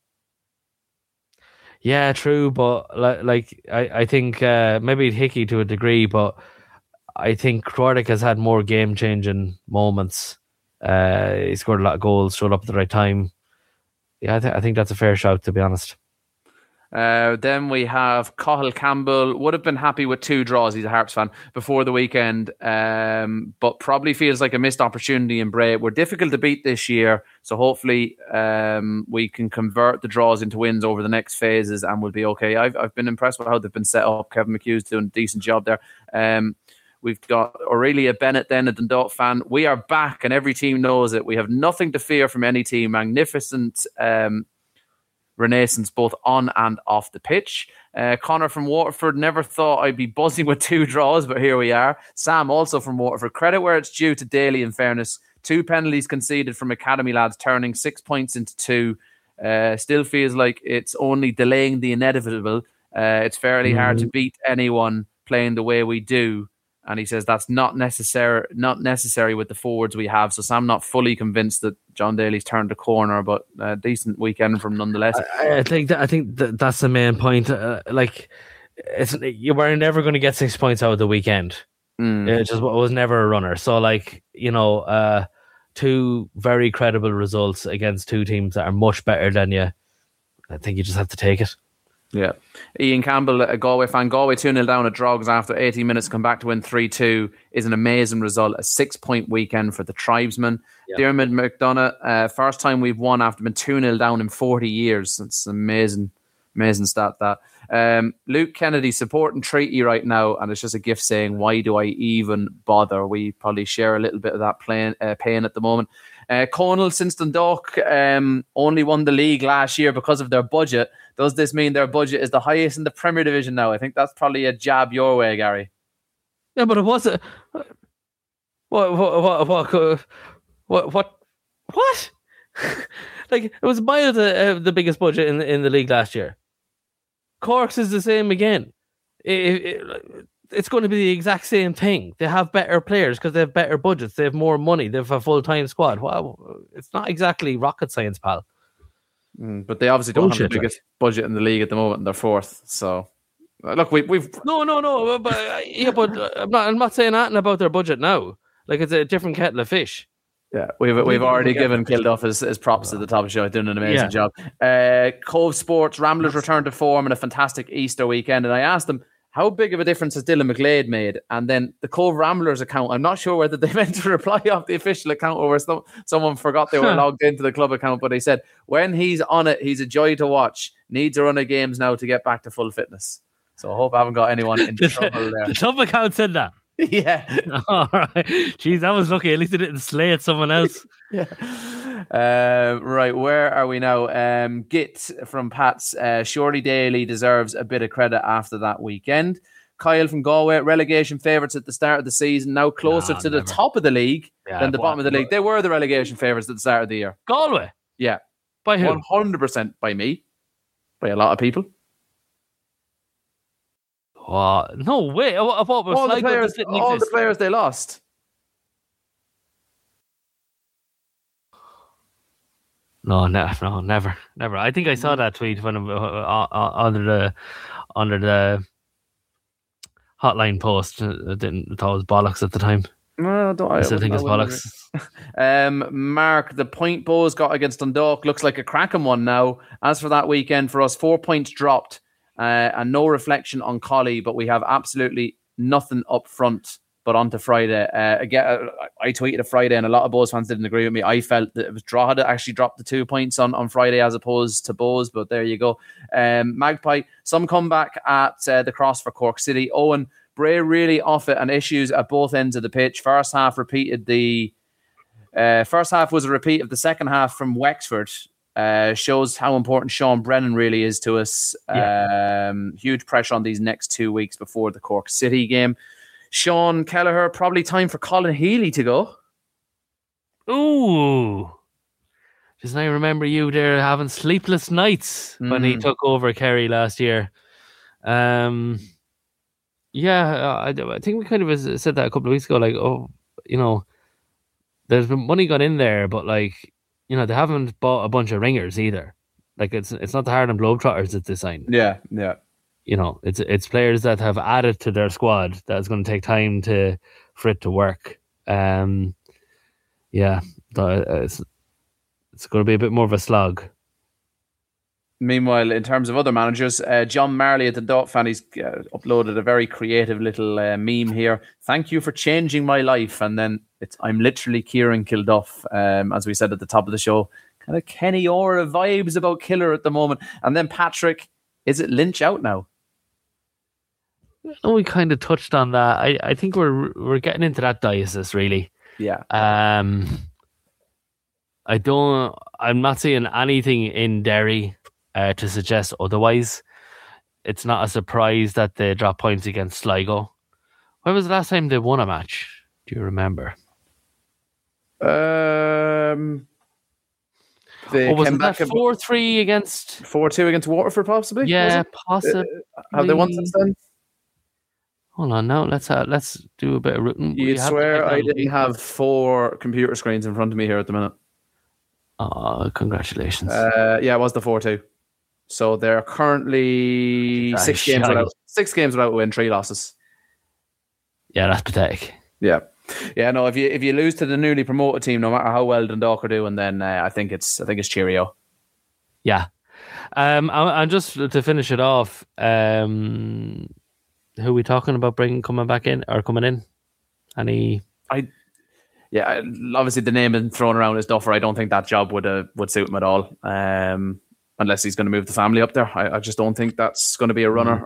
Yeah, true, but I think maybe Hickey to a degree, but I think Twardek has had more game-changing moments. He scored a lot of goals, showed up at the right time. Yeah, I think that's a fair shout, to be honest. Then we have Cathal Campbell. Would have been happy with 2 draws. He's a Harps fan before the weekend, but probably feels like a missed opportunity in Bray. We're difficult to beat this year, so hopefully we can convert the draws into wins over the next phases, and we'll be okay. I've been impressed with how they've been set up. Kevin McHugh's doing a decent job there. We've got Aurelia Bennett, then a Dundalk fan. We are back, and every team knows it. We have nothing to fear from any team. Magnificent renaissance both on and off the pitch. Connor from Waterford, never thought I'd be buzzing with 2 draws, but here we are. Sam, also from Waterford, credit where it's due to Daly, in fairness. 2 penalties conceded from academy lads, turning 6 points into 2. Still feels like it's only delaying the inevitable. It's fairly hard to beat anyone playing the way we do. And he says that's not necessary with the forwards we have. So Sam not fully convinced that John Daly's turned the corner, but a decent weekend from nonetheless. I think that's the main point. You were never going to get 6 points out of the weekend. It just was never a runner. So 2 very credible results against 2 teams that are much better than you. I think you just have to take it. Yeah. Ian Campbell, a Galway fan. Galway 2-0 down at Drogs after 18 minutes, come back to win 3-2 is an amazing result. A 6-point weekend for the Tribesmen. Yeah. Diarmid McDonough, first time we've won after being 2-0 down in 40 years. It's amazing stat, that. Luke Kennedy supporting Treaty right now, and it's just a gift saying, why do I even bother? We probably share a little bit of that pain at the moment. Conal, since Dundalk only won the league last year because of their budget, does this mean their budget is the highest in the Premier Division now? I think that's probably a jab your way, Gary. Yeah, but it wasn't. What? It was miles the biggest budget in the league last year. Cork's is the same again. It's going to be the exact same thing. They have better players because they have better budgets. They have more money. They have a full-time squad. Wow, it's not exactly rocket science, pal. But they obviously don't have the biggest budget in the league at the moment. They're 4th. So, look, we've no. But I'm not saying nothing about their budget now. It's a different kettle of fish. Yeah, we've already given Kilduff as props at the top of the show, doing an amazing job. Cove Sports, Ramblers returned to form in a fantastic Easter weekend, and I asked them, how big of a difference has Dylan McGlade made? And then the Cove Ramblers account, I'm not sure whether they meant to reply off the official account or someone forgot they were logged into the club account, but they said, when he's on it, he's a joy to watch. Needs a run of games now to get back to full fitness. So I hope I haven't got anyone in trouble there. The club account said that? Yeah. All right. Jeez, that was lucky. At least it didn't slay at someone else. Yeah. Right, where are we now? Git from Pat's. Shorty Daly deserves a bit of credit after that weekend. Kyle from Galway, relegation favourites at the start of the season, now closer to the top of the league than the bottom of the league. They were the relegation favourites at the start of the year. Galway? Yeah. By who? 100% by me. By a lot of people. No way. What was all the players they lost. No, never. I think I saw that tweet when under the hotline post. I thought it was bollocks at the time. No, I still think it's bollocks. Mark, the point Bows got against Dundalk looks like a cracking one now. As for that weekend, for us, 4 points dropped. And no reflection on Colley, but we have absolutely nothing up front. But on to Friday. Again, I tweeted a Friday, and a lot of Bows fans didn't agree with me. I felt that it was Drogheda that actually dropped the 2 points on Friday as opposed to Bows, but there you go. Magpie, some comeback at the Cross for Cork City. Owen, Bray really off it and issues at both ends of the pitch. First half was a repeat of the second half from Wexford. Shows how important Sean Brennan really is to us. Huge pressure on these next 2 weeks before the Cork City game. Sean Kelleher, probably time for Colin Healy to go. Ooh. Just I remember you there having sleepless nights when he took over Kerry last year. I think we kind of said that a couple of weeks ago, there's been money got in there, but they haven't bought a bunch of ringers either. It's not the Harlem Globetrotters that they signed. Yeah. It's players that have added to their squad that's going to take time for it to work. It's going to be a bit more of a slog. Meanwhile, in terms of other managers, John Marley at the Dot fan, he's uploaded a very creative little meme here. Thank you for changing my life. And then I'm literally Kieran Kilduff, as we said at the top of the show. Kind of Kenny Ora vibes about Killer at the moment. And then Patrick, is it Lynch out now? We kind of touched on that. I think we're getting into that diocese, really. Yeah. I'm not seeing anything in Derry to suggest otherwise. It's not a surprise that they dropped points against Sligo. When was the last time they won a match? Do you remember? Was it that 4-3 against 4-2 against Waterford, possibly? Yeah, possibly. Have they won since then? Hold on now. Let's do a bit of rooting. You'd swear I didn't have 4 computer screens in front of me here at the minute. Oh, congratulations. Yeah, it was the 4-2. So they're currently 6 games without a win, 3 losses. Yeah, that's pathetic. Yeah. Yeah, no, if you lose to the newly promoted team, no matter how well Dundalk are doing, then I think it's cheerio. Yeah. And just to finish it off, who are we talking about coming in? Obviously the name been thrown around is Duffer. I don't think that job would suit him at all. Unless he's going to move the family up there. I just don't think that's going to be a runner.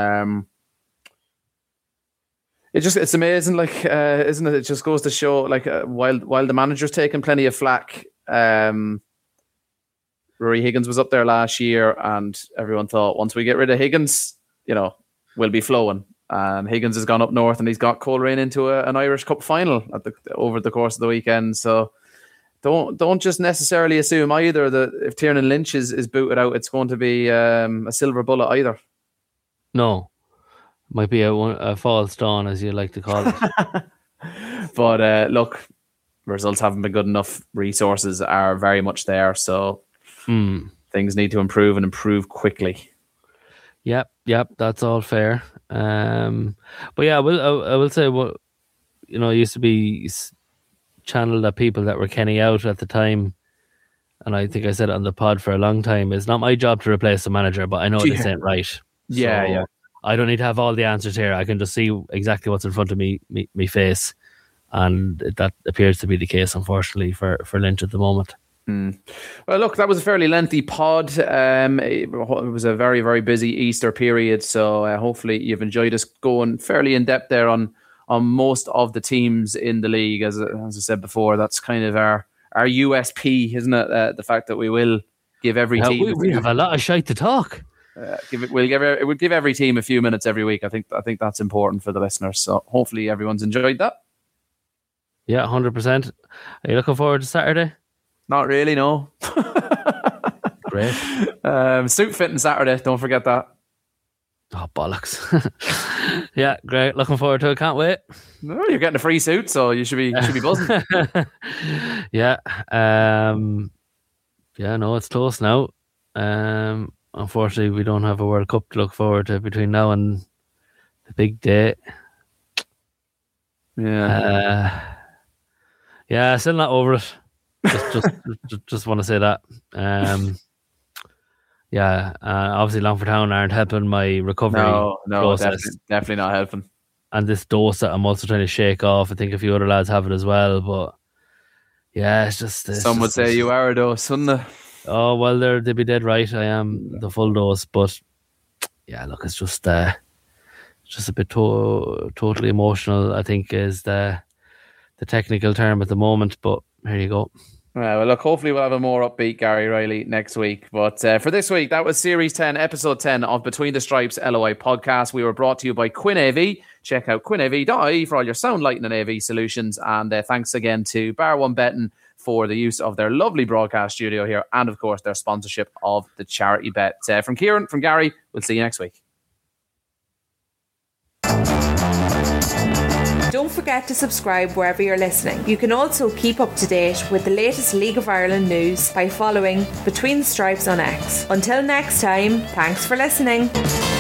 It's amazing, like, isn't it? It just goes to show, like, while the manager's taking plenty of flack, Rory Higgins was up there last year, and everyone thought once we get rid of Higgins, we'll be flowing. And Higgins has gone up north, and he's got Coleraine into an Irish Cup final over the course of the weekend. So don't just necessarily assume either that if Tiernan Lynch is booted out, it's going to be a silver bullet either. No. Might be a false dawn, as you like to call it. But look, results haven't been good enough. Resources are very much there, so things need to improve and improve quickly. Yep, that's all fair. But yeah, I will say what used to be channeled at people that were Kenny out at the time, and I think I said it on the pod for a long time. It's not my job to replace the manager, but I know this ain't right. Yeah. I don't need to have all the answers here. I can just see exactly what's in front of me face, and that appears to be the case, unfortunately, for Lynch at the moment. Well, look, that was a fairly lengthy pod. It was a very, very busy Easter period, so hopefully you've enjoyed us going fairly in depth there on most of the teams in the league. As I said before, that's kind of our USP, isn't it? The fact that we will give every team. We have a lot of shite to talk. We'll give every team a few minutes every week. I think that's important for the listeners. So hopefully everyone's enjoyed that. Yeah, 100%. Are you looking forward to Saturday? Not really, no. Great. Suit fitting Saturday. Don't forget that. Oh, bollocks. Yeah, great. Looking forward to it. Can't wait. No, you're getting a free suit, so you should be buzzing. Yeah. Yeah, no, it's close now. Unfortunately, we don't have a World Cup to look forward to between now and the big day. Yeah. Yeah, still not over it. Just want to say that. Obviously Longford Town aren't helping my recovery process. Definitely not helping. And this dose that I'm also trying to shake off. I think a few other lads have it as well, but yeah, it's just... Some would say you are a dose, wouldn't they? Oh, well, they'd be dead right. I am the full dose, but yeah, look, it's just a bit totally emotional, I think, is the technical term at the moment, but here you go. Well, look, hopefully we'll have a more upbeat Gary Riley next week. But for this week, that was Series 10, Episode 10 of Between the Stripes LOI podcast. We were brought to you by Quinn AV. Check out quinnav.ie for all your sound, lighting and AV solutions. And thanks again to Bar One Betting for the use of their lovely broadcast studio here and, of course, their sponsorship of the charity bet. From Kieran, from Gary, we'll see you next week. Don't forget to subscribe wherever you're listening. You can also keep up to date with the latest League of Ireland news by following Between the Stripes on X. Until next time, thanks for listening.